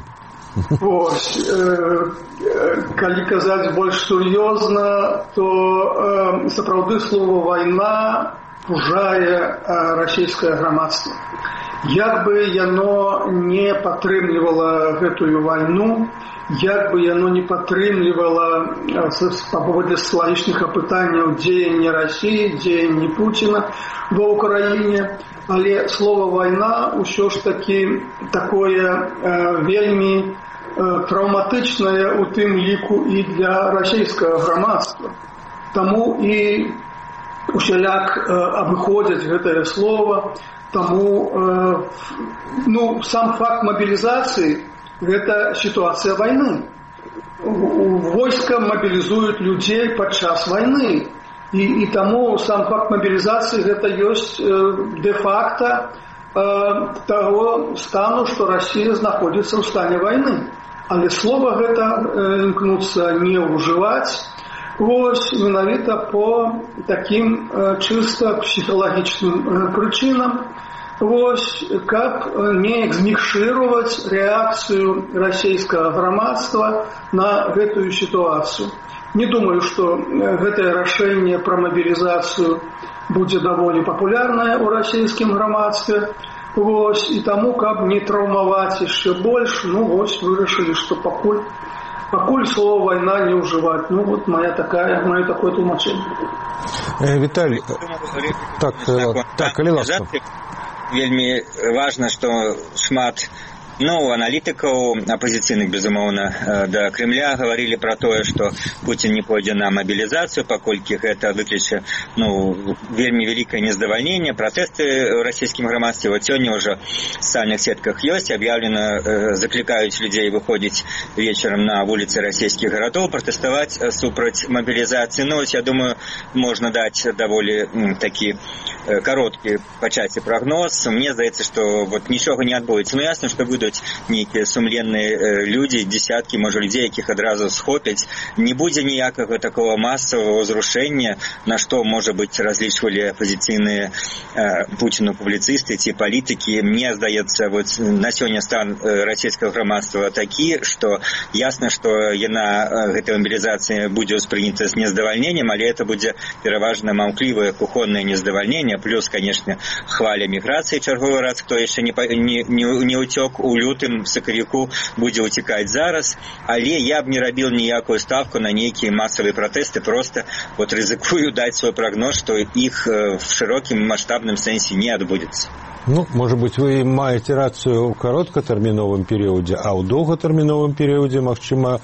Калі казаць больш сур'ёзна, то сапраўды слово «война» пужае расійскае грамадства. Як бы яно не падтрымлівала гэтую вайну, як бы яно не падтрымлівала па паводле сваічных апытанняў дзеянні Расіі, дзеянні Пуціна ва ўкраіне, але слово «война» ўсё ж таки такое вельмі траўматычнае у тым ліку і для расійскага грамадства. Таму і усяляк абыходзяць гэтае слово, таму сам факт мобілізацыі – гэта сітуацыя вайны. Войска мобілізуюць людзей падчас вайны. І таму сам факт мобілізацыі гэта ёсць де-факта таго стану, што Расія знаходзіцца ў стане вайны. Але слова гэта імкнуцца не ўжываць, менавіта по такім чыста псіхалагічным прычынам, каб неяк змікшыраваць рэакцыю расійскага грамадства на гэтую сітуацыю. Не думаю, што гэтае рашэнне пра мобілізацыю будзе даволі папулярнае ў расійскім грамадстве. І таму, каб не траўмаваць яшчэ больш, вырашылі, што пакуль слова «вайна» не ўжываць. Мое такое тлумачэнне. Віталій, калі ласка. Вельмі важна, што шмат Ну, аналітыкаў апазіцыйных, безумоўна, да Кремля говорили про тое, што Путін не пойдзе на мобілізацыю, паколькі гэта выкліча, ну, вельмі вялікае нездавальненне, пратэсты ў расійскім грамадстве. Вот сёння ўжо в сацыяльных сетках ёсць, аб'яўлена, заклікаюць людзей выходзіць вечарам на вуліцы расійскіх гарадоў, пратэставаць супраць мобілізацыі. Ну, я думаю, можна даць даволі такі кароткі пачаці прагноз. Мне здаецца, што вот нічога не адбудзецца. Ну, ясна, што будуць нейкія сумленныя людзі, десяткі, можа, людзей, якіх адразу схопяць. Не будзе ніякага такого масавага ўзрушэння, на што, можа быць, разлічвалі апазіцыйныя Пуціну публіцысты ці палітыкі. Мне здаецца, вот на сёння стан расійскага грамадства такі, што ясна, што яна, гэтая мобілізацыя будзе ўспрынята з нездавальненнем, але это будзе пераважна маўклівае кухоннае нездавальненне, плюс, конечно, хваля міграцыі чарговы раз, хто яшчэ не уцёк у лютым, сакавіку, будзе уцекаць зараз, але я б не рабіў ніякую ставку на нейкія масавыя пратэсты, просто вот рызыкую даць свой прагноз, што іх в шырокім маштабным сэнсе не адбудзецца. Ну, может быть, вы маете рацию ў кароткатэрміновым перыядзе, а ў доўгатэрміновым перыядзе, магчыма,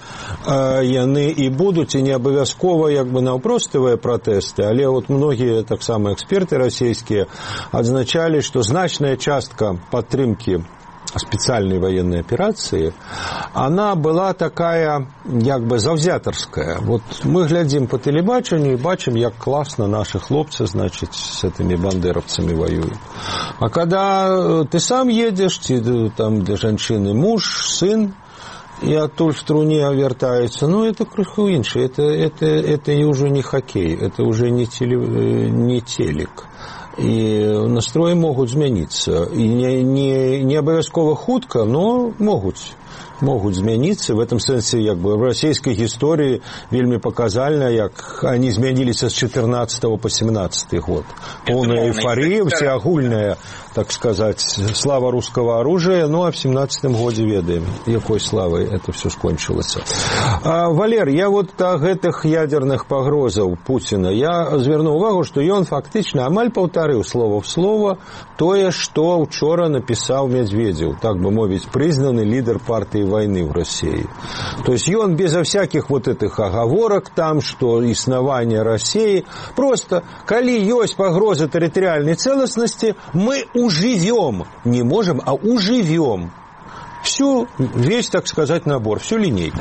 яны і будуць, і не абавязкова як бы наўпроставыя пратэсты, але вот многія таксама эксперты расійскія адзначалі, што значная частка падтрымкі специальной военной операции, она была такая, как бы, завзятарская. Вот мы глядим по телебачению и бачим, как классно наши хлопцы, значит, с этими бандеровцами воюют. А когда ты сам едешь, там для женщины муж, сын, и оттуль в труне вертаются, ну, это крыху инше, это уже не хоккей, это уже не телек. І настроі могуць змяніцца. І не абавязкова хутка, но могуць змяніцца. В этом сэнсе, як бы, в расійскай гісторыі вельмі паказальна, як они змяніліся з 14 по 17 год. Полная эйфория, всеагульная, так сказать, слава русского оружия, ну, а в 17 годзе ведаем, якой славой это все скончылася. Валер, я вот о гэтых ядерных пагрозаў Пуціна, я звярнуў увагу, што ён фактычна амаль паўтарыў слова в слово тое, што учора напісаў Медведев, так бы мовіць, признанный лидер партии войны в России. То есть он безо всяких вот этих оговорок там, что иснавание России, просто, коли есть погроза территориальной целостности, мы уживем, не можем, а уживем весь, так сказать, набор, всю линейку.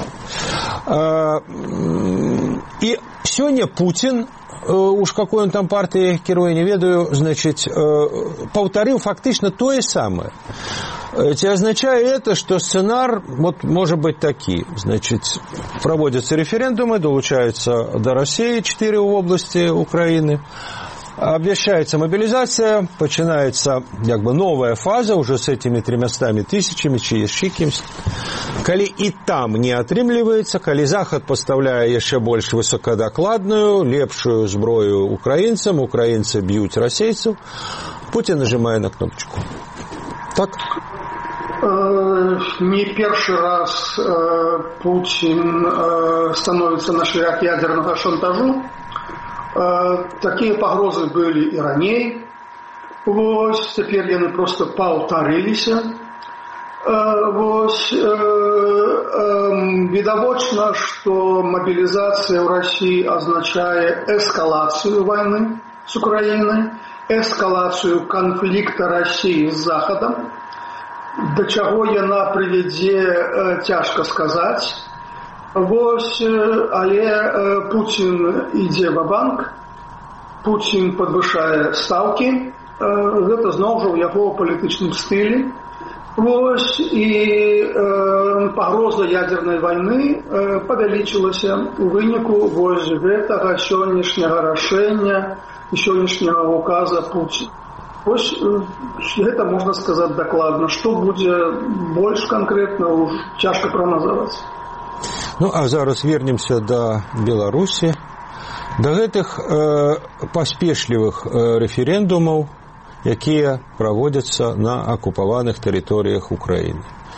И сегодня Путин, уж какой он там партии керуе, не ведаю, значит, паўтарыў фактично то и самое. Ці означает это, что сценар вот, может быть таки. Значит, проводятся референдумы, долучаются до России 4 области Украины, обещается мобилизация, начинается как бы новая фаза уже с этими 300 тысячами, чи яшчэ кімсь. Калі и там не атрымліваецца, калі Захад поставляе яшчэ больш высокодокладную, лепшую зброю украинцам, украинцы бьют российцев, Путин нажимает на кнопочку. Так? Не першы раз Путин становится на шлях ядерного шантажу. Такие погрозы были и ранее. Вот, теперь яны просто паўтарыліся. Вот, відавочна, что мобилизация в России означает эскалацию войны с Украиной, эскалацию конфликта России с Заходом. До чаго яна прывядзе, цяжка сказаць. Вось, але Путин ідзе ва-банк, Путин подвышае ставкі, гэта зноў жа ў яго палітычным стылі. Вось, і пагроза ядернай вайны павялічылася у выніку вось гэтага сённяшняга рашэння і сённяшняга указа Путина. Вось гэта можна сказаць дакладна. Што будзе больш канкрэтна, уж цяжка прагназаваць. Ну, а зараз вернемся до Беларусі, до гэтых паспешлівых рэферэндумаў, якія праводзяцца на акупаваных тэрыторыях Украіны.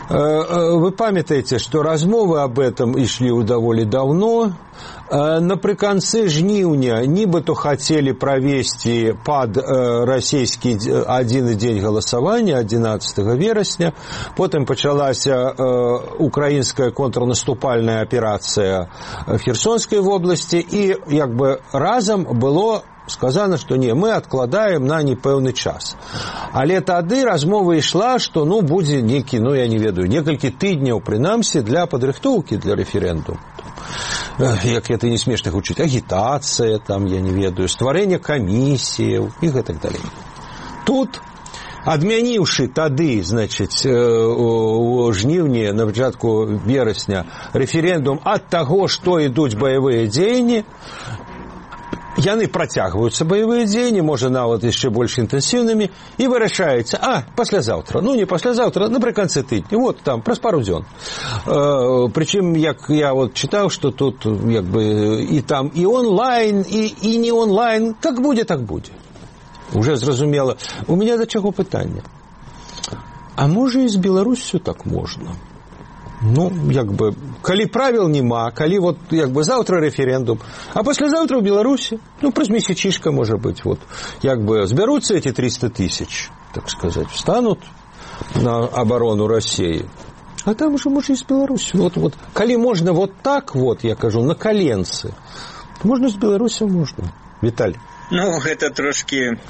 Вы памятаеце, што размовы аб этом ішлі даволі даўно. Напрыканцы жніўня нібыта хацелі правесці пад расійскі адзіны дзень галасавання 11 верасня. Потым пачалася украінская контрнаступальная аперацыя в Херсонскай вобласці, і як бы разам было сказано, што не, мы адкладаем на непэўны час. Але тады размова ішла, што будзе нейкі, я не ведаю, некалькі тыдняў прынамсі для падрыхтоўкі для рэферэндуму. Як это не смешна гучыць, агітацыя, там, я не ведаю, стварэнне камісіяў і гэтак далей. Тут, адмяніўшы тады, значыць, у жніўні, на пачатку верасня, рэферэндум ад таго, што ідуць баявыя дзеянні, яны працягваюцца баявыя дзеянні, можа нават яшчэ больш інтэнсіўнымі, і вырашаецца, паслязаўтра, не паслязаўтра, напрыканцы тыдня, там, праз пару дзён. Прычым, як я чытаў, што тут як бы і там і онлайн, і не онлайн, так будзе. Уже зразумела. У мяне да чаго пытанне. А можа і з Беларусю так можна? Як бы, калі правіл няма, калі як бы заўтра рэферэндум, а паслязаўтра ў Беларусі, праз месячишка, можа быць, як бы збяруцца эти 300 тысяч, так сказать, встанут на оборону России, а там уже можа і з Беларусю. Калі можна так, я кажу, на коленцы, то можна з Беларусю можна. Віталій. Гэта трошки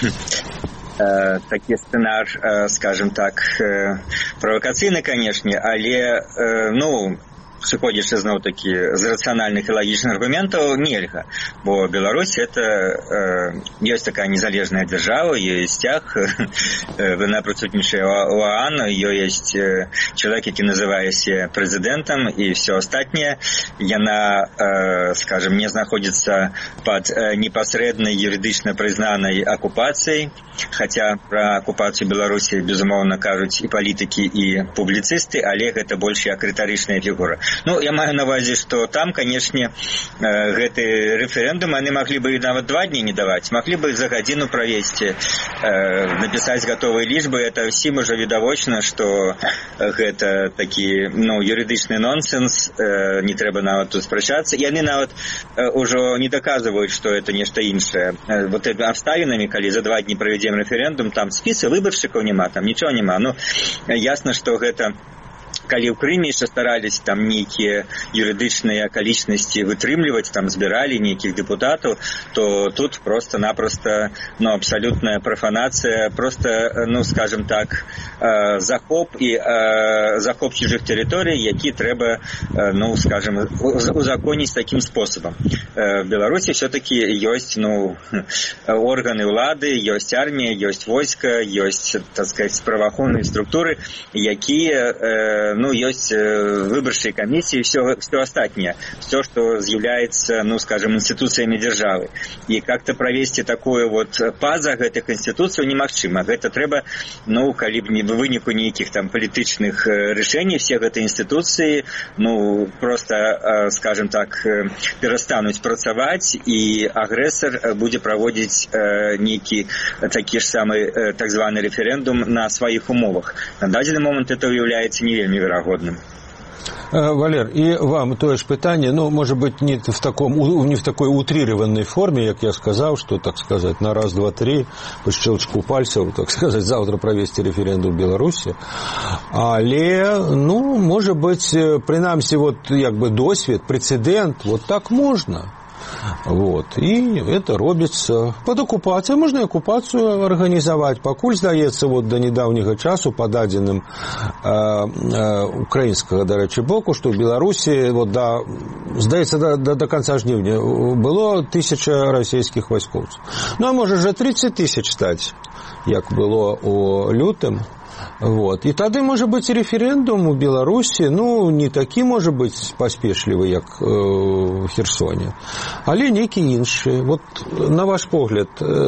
такі сцэнар, скажем так, правакацыйны, канешне, але, сыходзячы зноў-такі з рацыянальных і лагічных аргументаў, нельга. Бо Беларусь это ёсць такая незалежная дзяржава, ёсць сцяг, яна прысутнічае ў ОАН, ёсць чалавек, які называецца прэзідэнтам, і ўсё астатняе. Яна, скажем, не знаходзіцца пад непасрэднай юрыдычна прызнанай акупацыяй, хаця пра акупацыю Беларусі, безумоўна, кажуць і палітыкі, і публіцысты, але гэта больш як рытарычная фігура. Я маю на увазе, што там, канешне, гэты рэферэндум яны маглі бы нават 2 дні не даваць, маглі бы за гадзіну правесці, напісаць гатовыя лічбы. Это ўсім ужо відавочна, што гэта такі, юрыдычны нонсенс, не трэба нават тут спрачацца. Яны нават ужо не даказваюць, што это нешта іншае. Абставінамі, калі за 2 дні правядзем рэферэндум, там спісы выбаршчыкаў няма, там нічого няма. Ясна, што гэта калі ў Крыме яшчэ старались там нейкія юрыдычныя акалічнасці вытрымліваць, там збіралі нейкіх дэпутатаў, то тут просто-напросто, абсолютная профанацыя, просто, скажем так, захоп і захоп чужых тэрыторый, які трэба, скажем, узаконіць таким способом. В Беларусі все-таки ёсць, органы ўлады, ёсць армія, ёсць войска, ёсць, так сказать, праваахоўныя структуры, якія ёсць выбарчыя камісіі, все астатняе, все, что з'яўляецца, скажем, інстытуцыямі дзяржавы. І как-то правесці такое па-за гэтых інстытуцыяў немагчыма. Гэта трэба, калі б не выніку нейкіх там палітычных рашэнняў, все гэтыя інстытуцыі, просто, скажем так, перастануць працаваць, і агрэсар будзе праводзіць нейкі такі ж самы так званы рэферэндум на сваіх умовах. На дадзены момант это уяўляецца не вельмі верагодным. Валер, и вам то же питание, может быть, не в такой утрированной форме, как я сказал, что, так сказать, на раз, два, три, по щелчку пальцев, так сказать, завтра провести референдум в Беларуси, але, может быть, принамсі, досвід, прецедент, так можно. И это робится под оккупацией. Можно и оккупацию организовать. Пакуль, здаецца, до недавнего часу по дадзеным украинского, до речі, боку, что в Беларуси, здаецца, до конца жніўня было 1000 российских войскоўцаў. А может же 30 тысяч стать, як было у лютым. И тады, может быть, референдум у Беларуси, не такі, может быть, паспешлівы, як в Херсоне, але нейкі іншы. На ваш погляд,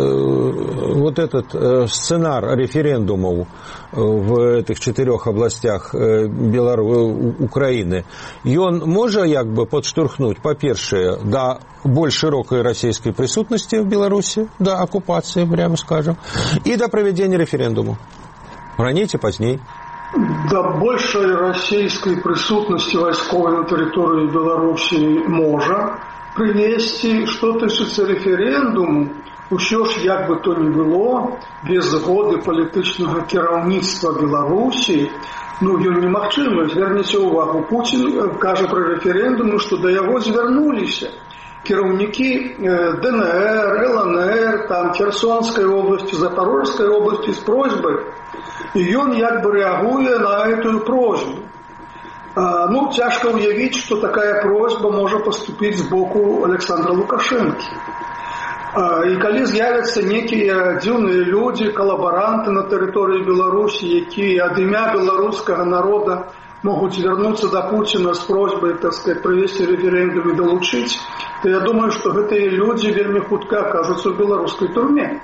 этот сценар референдумов в этих 4 областях Украины, он може подштурхнуть, по-першае, до больш широкой российской присутности в Беларуси, до оккупации, прямо скажем, и до проведения референдума. Раней ці пазней. до большей расійскай прысутнасці вайсковай на тэрыторыі Беларусі можа прывесці. Што тычыцца рэферэндуму, усё ж як бы то ни было, без згоды палітычнага кіраўніцтва Беларусі, ён немагчымы. Зверніце ўвагу, Пуцін кажа пра рэферэндум, што да яго звярнуліся кіраўнікі ДНР, ЛНР, Херсонскай области, Запорожской области с просьбой, и он як бы реагуе на эту просьбу. Тяжко уявить, что такая просьба может поступить с боку Александра Лукашенко. И когда з'явятся некие дзіўныя люди, коллаборанты на территории Беларуси, якія ад імя белорусского народа могут вернуться до Путина с просьбой, так сказать, провести референдум и долучить, то я думаю, что гэтыя люди вельмі хутка окажутся в белорусской турме.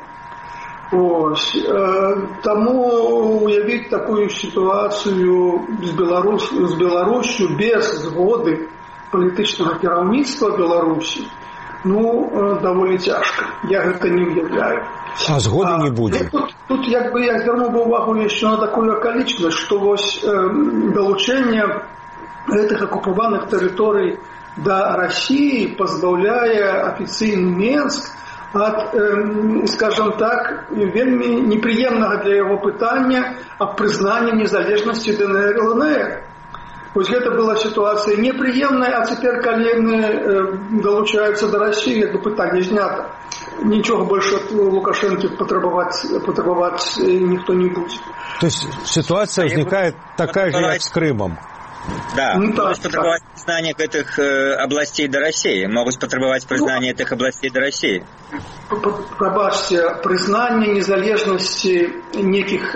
Тому уявить такую ситуацию с Беларусью без згоды палітычнага кіраўніцтва Беларусі, довольно тяжко. Я гэта не уявляю. А згоды не будет. Тут як бы я звернуў бы увагу еще на такую околичность, что долучение этих оккупованных территорий до России позбавляя официальный Минск от, скажем так, вельмі неприемного для его пытания о признании незалежности ДНР и ЛНР. Это была ситуация неприемная, а теперь коллеги долучаются до России, это пытание снято. Ничего больше от Лукашенко потребовать никто не будет. То есть ситуация возникает такая же, как с Крымом. Да, могут потребовать признание этих областей до России. Могут потребовать признание этих областей до России. Пробачьте, признание незалежности неких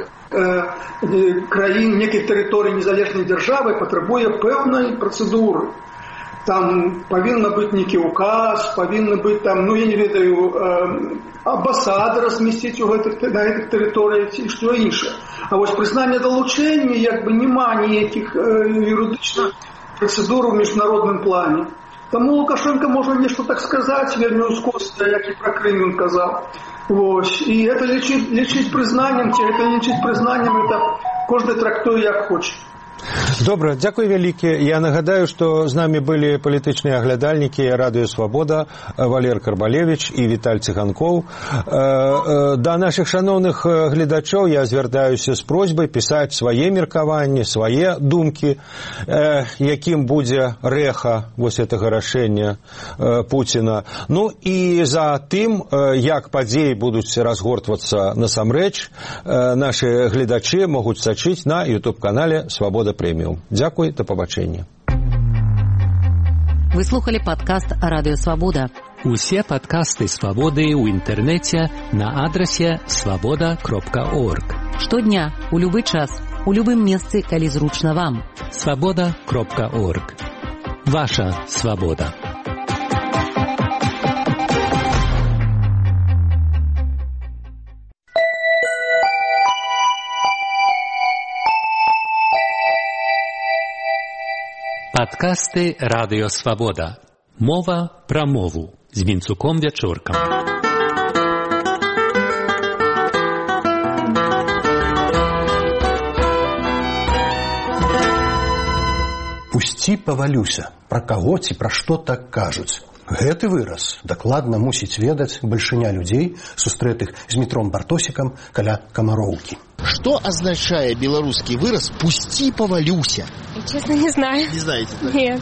краін, неких территорий незалежной державы потребує певної процедури. Там повинен быть некий указ, повинен быть там, я не ведаю, амбассада разместить на этих территориях и что інше. А ось признання долучення, як би нема ніяких юридичних процедур в міжнародному плані. Тому Лукашенко може нечто так сказати, вельми ускосно, як і про Крим він казав. І це лічить признанням, чи це лічить признанням, це кожен трактує як хоче. Добра, дзякуй вялікі. Я нагадаю, што з намі былі палітычныя аглядальнікі Радыё Свабода, Валер Карбалевіч і Віталь Ціганкоў. Да нашых шаноўных гледачоў я звяртаюся з просьбай пісаць свае меркаванні, свае думкі, якім будзе рэха вось гэтага рашэння Пуціна. І за тым, як падзеі будуць разгортвацца насамрэч, нашы гледачы могуць сачыць на YouTube-канале Свабода Преміум. Дзякуй, да пабачэння. Вы слухали падкаст Радыё Свабода. Усе падкасты Свабоды ў інтэрнэце на адрасе свабода.орг. Штодня, у любы час, у любым месцы, калі зручна вам. свабода.орг. Ваша свабода. Падкасты Радыё Свабода. Мова пра мову з Вінцуком Вячоркам. Пусці павалюся. Пра каго ці пра што так кажуць? Гэты выраз дакладна мусіць ведаць бальшыня людзей, сустрэтых з Дмітром Бартосікам каля Камароўкі. Что означает белорусский выраз «пусти, повалюся»? Честно, не знаю. Не знаете? Да? Нет.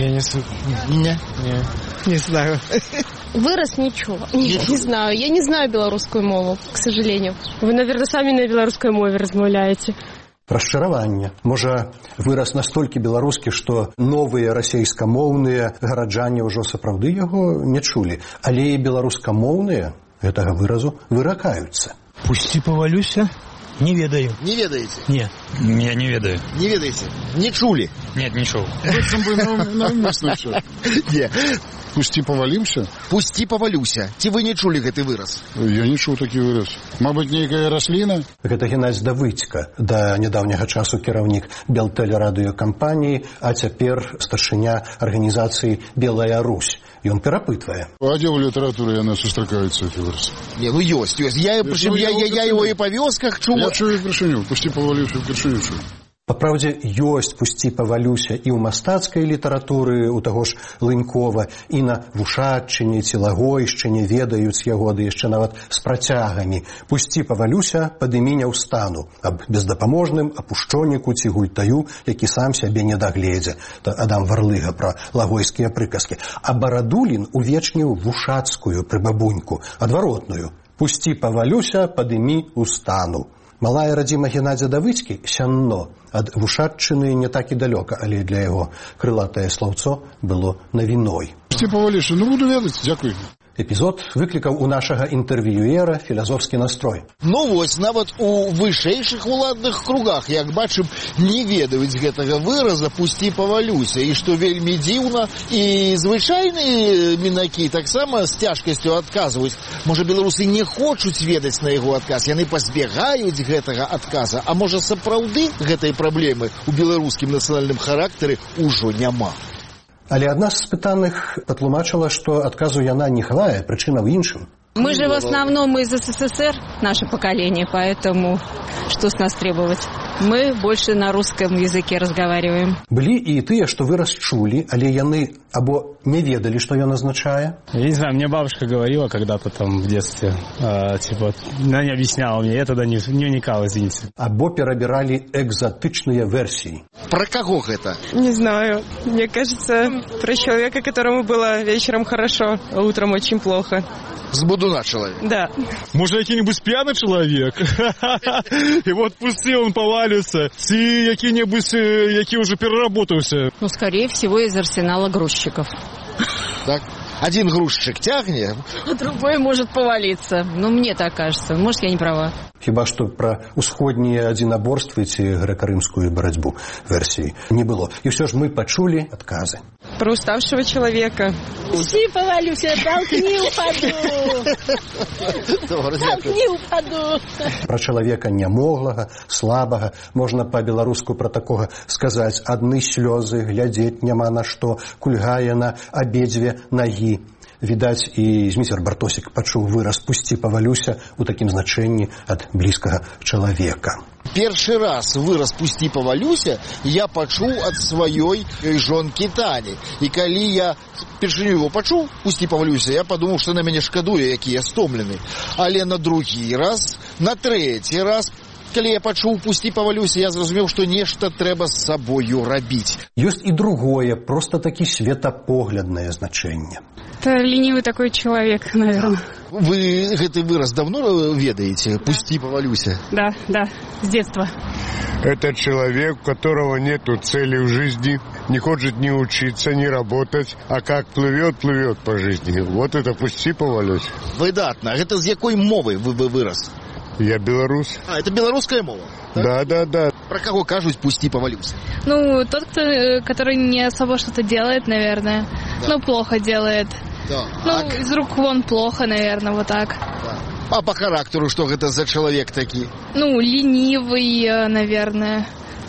Не знаю. Выраз ничего. Не знаю. Я не знаю белорусскую мову, к сожалению. Вы, наверное, сами на белорусской мове размаўляете. Расчараванне. Можа, выраз настолькі беларускі, што новыя расейскамоўныя гараджане ўжо сапраўды яго не чулі, але і беларускамоўныя гэтага выразу выракаюцца. Пусці павалюся? Не ведаю. Не ведаете? Нет. Я не ведаю. Не ведаете? Не чули? Нет, не чул. Навмисно все. Не. Пусти повалимся? Пусти повалюся. Ці вы не чулі гэты выраз? Я не чуў такі выраз. Мабыць, нейкая расліна? Гэта Геннадзь Давыдзька, да нядаўняга часу кіраўнік Белтэлерадыёкампаніі, а цяпер старшыня арганізацыі «Белая Русь». Ён перапытвае. А дзе ў літаратуры яны сустракаюцца, гэты выраз? Не, ёсць. Я его и по вёсках чуў. Я чую першыню. Пусти повалюся, першыню чуў. Па праўдзе, ёсць «Пусці павалюся» і ў мастацкай літаратуры, у таго ж Лынькова, і на Вушаччыне ці Лагойшчыне ведаюць яго, ды яшчэ нават з працягамі. «Пусці павалюся, падымі не ўстану» аб бездапаможным апушчоніку ці гультаю, які сам сябе не дагледзе. Адам Варлыга пра лагойскія прыказкі. А Барадулін увечніў вушацкую прыбабуньку, адваротную. «Пусці павалюся, падымі ўстану». Малая радзіма Геннадзя Давыдзькі «Сянно» ад Вушаччыны не так і далёка, але для яго крылатае слаўцо было навіной. «Пусці павалюся», буду ведаць, дзякуй. Эпізод выклікаў у нашага інтэрв'юера філазофскі настрой. Вось, нават у вышэйшых уладных кругах, як бачым, не ведаюць гэтага выраза «пусці павалюся», і што вельмі дзіўна, і звычайныя мінакі таксама з цяжкасцю адказваюць. Можа, беларусы не хочуць ведаць на яго адказ, яны пазбягаюць гэтага адказа, а можа, сапраўды гэтай праблемы у беларускім нацыянальным характары ўжо няма. Але адна з спытаных патлумачыла, што адказу яна не хавае, прычына ў іншым. Мы же в основном из СССР, наше поколение, поэтому что с нас требовать? Мы больше на русском языке разговариваем. Былі і тыя, што выраз чулі, але яны або не ведалі, што ён азначае. Я не знаю, мне бабушка говорила когда-то там в детстве, она не объясняла мне, я тогда не вникал, извините. Або перабіралі экзотычныя версии. Про кого это? Не знаю. Мне кажется, про человека, которому было вечером хорошо, а утром очень плохо. С будуна человек. Да. Может, який-нибудь пьяный человек? И вот пусти он повалится. Ці які-нибудь, які уже переработался. Ну, скорее всего, из арсенала грузчиков. Так. Один грузчик тягнет, а другой может повалиться. Ну, мне так кажется. Может, я не права. Хіба што пра усходнія адзінаборствы ці грэка-рымскую барацьбу версіі не было. І ўсё ж мы пачулі адказы. Про уставшего человека. Пусти повалюся, толкни упаду. Толкни упаду. Пра чалавека нямоглага, слабага, можна па-беларуску пра такога сказаць: адны слёзы, глядзець няма на што, кульгае на абедзве нагі. Відаць, і Зміцер Бартосік пачуў выраз «пусці павалюся» у такім значэнні ад блізкага чалавека. Першы раз выраз «пусці павалюся» я пачуў ад сваёй жонкі Тані. І калі я першыню его пачуў «пусці павалюся», я падумаў, што на мяне шкадуе, які я стомлены. Але на другі раз, на трэці раз, калі я пачуў «пусці павалюся», я зразумеў, што нешта трэба з сабою рабіць. Ёсць і другое, проста такі светапогляднае значэнне. Это ленивый такой человек, наверное. Вы гэты выраз давно ведаете? «Пусти павалюся»? Да, с детства. Это человек, у которого нету цели в жизни, не хочет ни учиться, ни работать, а как плывет по жизни. Вот это «пусти павалюся». Выдатно. А это з якой мовы вы выраз? Я белорус. А, это белорусская мова? Так? Да. Про кого кажуть «пусти павалюся»? Ну, тот, который не особо что-то делает, наверное. Да. Ну, плохо делает. Да. Ну, из рук вон плохо, наверное, вот так. Да. А по характеру что это за человек такой? Ну, ленивый, наверное.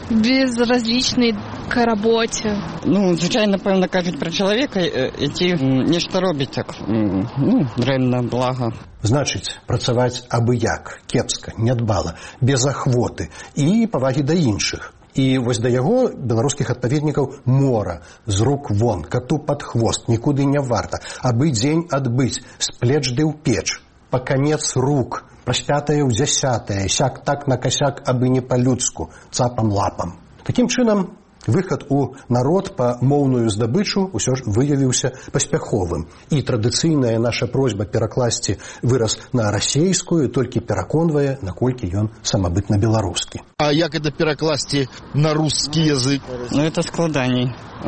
Безразличний к роботі. Ну, звичайно, напевно, кажуть про чоловіка, які нешта робить так, дрэнна, блага. Значыць, працаваць абы-як, кепска, нядбала, без ахвоты і павагі да іншых. І вось да яго беларускіх адпаведнікаў мора, з рук вон, кату пад хвост, нікуды не варта, абы дзень адбыць, з плеч ды ў печ, па канец рук, праз 5-е ў 10-е, сяк так на касяк, абы не па-людску, цапам-лапам. Такім чынам, выхад у народ па моўную здабычу ўсё ж выявіўся паспяховым. І традыцыйная наша просьба перакласці выраз на расейскую толькі пераконвае, наколькі ён самабытна беларускі. А як это перакласці на русский язык? Ну, это складаней.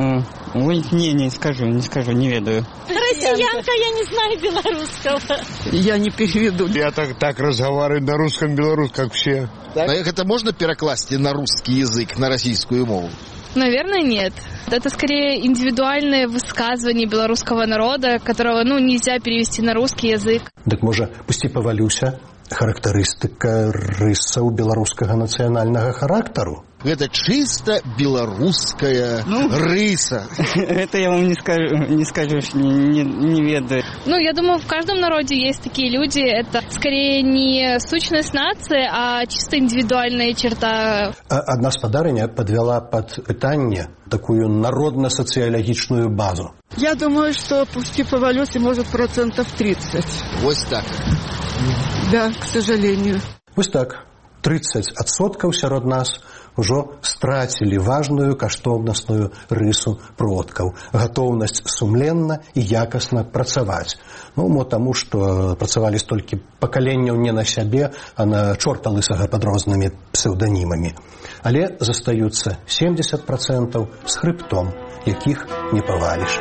Ой, не скажу, не ведаю. Россиянка, я не знаю белорусского. Я не переведу. Я так разговариваю на русском, белорус, как все. Так? А это можно перекласти на русский язык, на российскую мову? Наверное, нет. Это скорее индивидуальное высказывание белорусского народа, которого, нельзя перевести на русский язык. Так, можа, «пусти павалюся» характарыстыка рысаў беларускага нацыянальнага характару? Гэта чисто белорусская рыса. Это я вам не скажу, не ведаю. Ну, я думаю, в каждом народе есть такие люди. Это скорее не сущность нации, а чисто индивидуальная черта. Одна спадарыня подвела под пытанне такую народно-социологичную базу. Я думаю, что пусти повалюсь, может, 30%. Вот так. Да, к сожалению. Вот так. 30% сярод нас ужо страцілі важную каштоўнасную рысу продкаў, гатоўнасць сумленна і якасна працаваць. Мо таму, што працавалі столькі пакаленняў не на сябе, а на чорта лысага пад рознымі псеўданімамі. Але застаюцца 70% з хрыбтом, якіх не паваліш.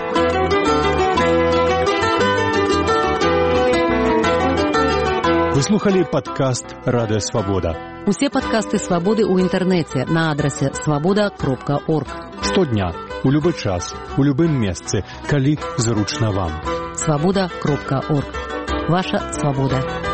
Вы слухали падкаст «Радыё Свабода». Усе падкасты «Свабоды» ў інтэрнэце на адрасе свабода.орг. Штодня, у любы час, у любым месцы, калі зручна вам. Свабода.орг. Ваша свабода.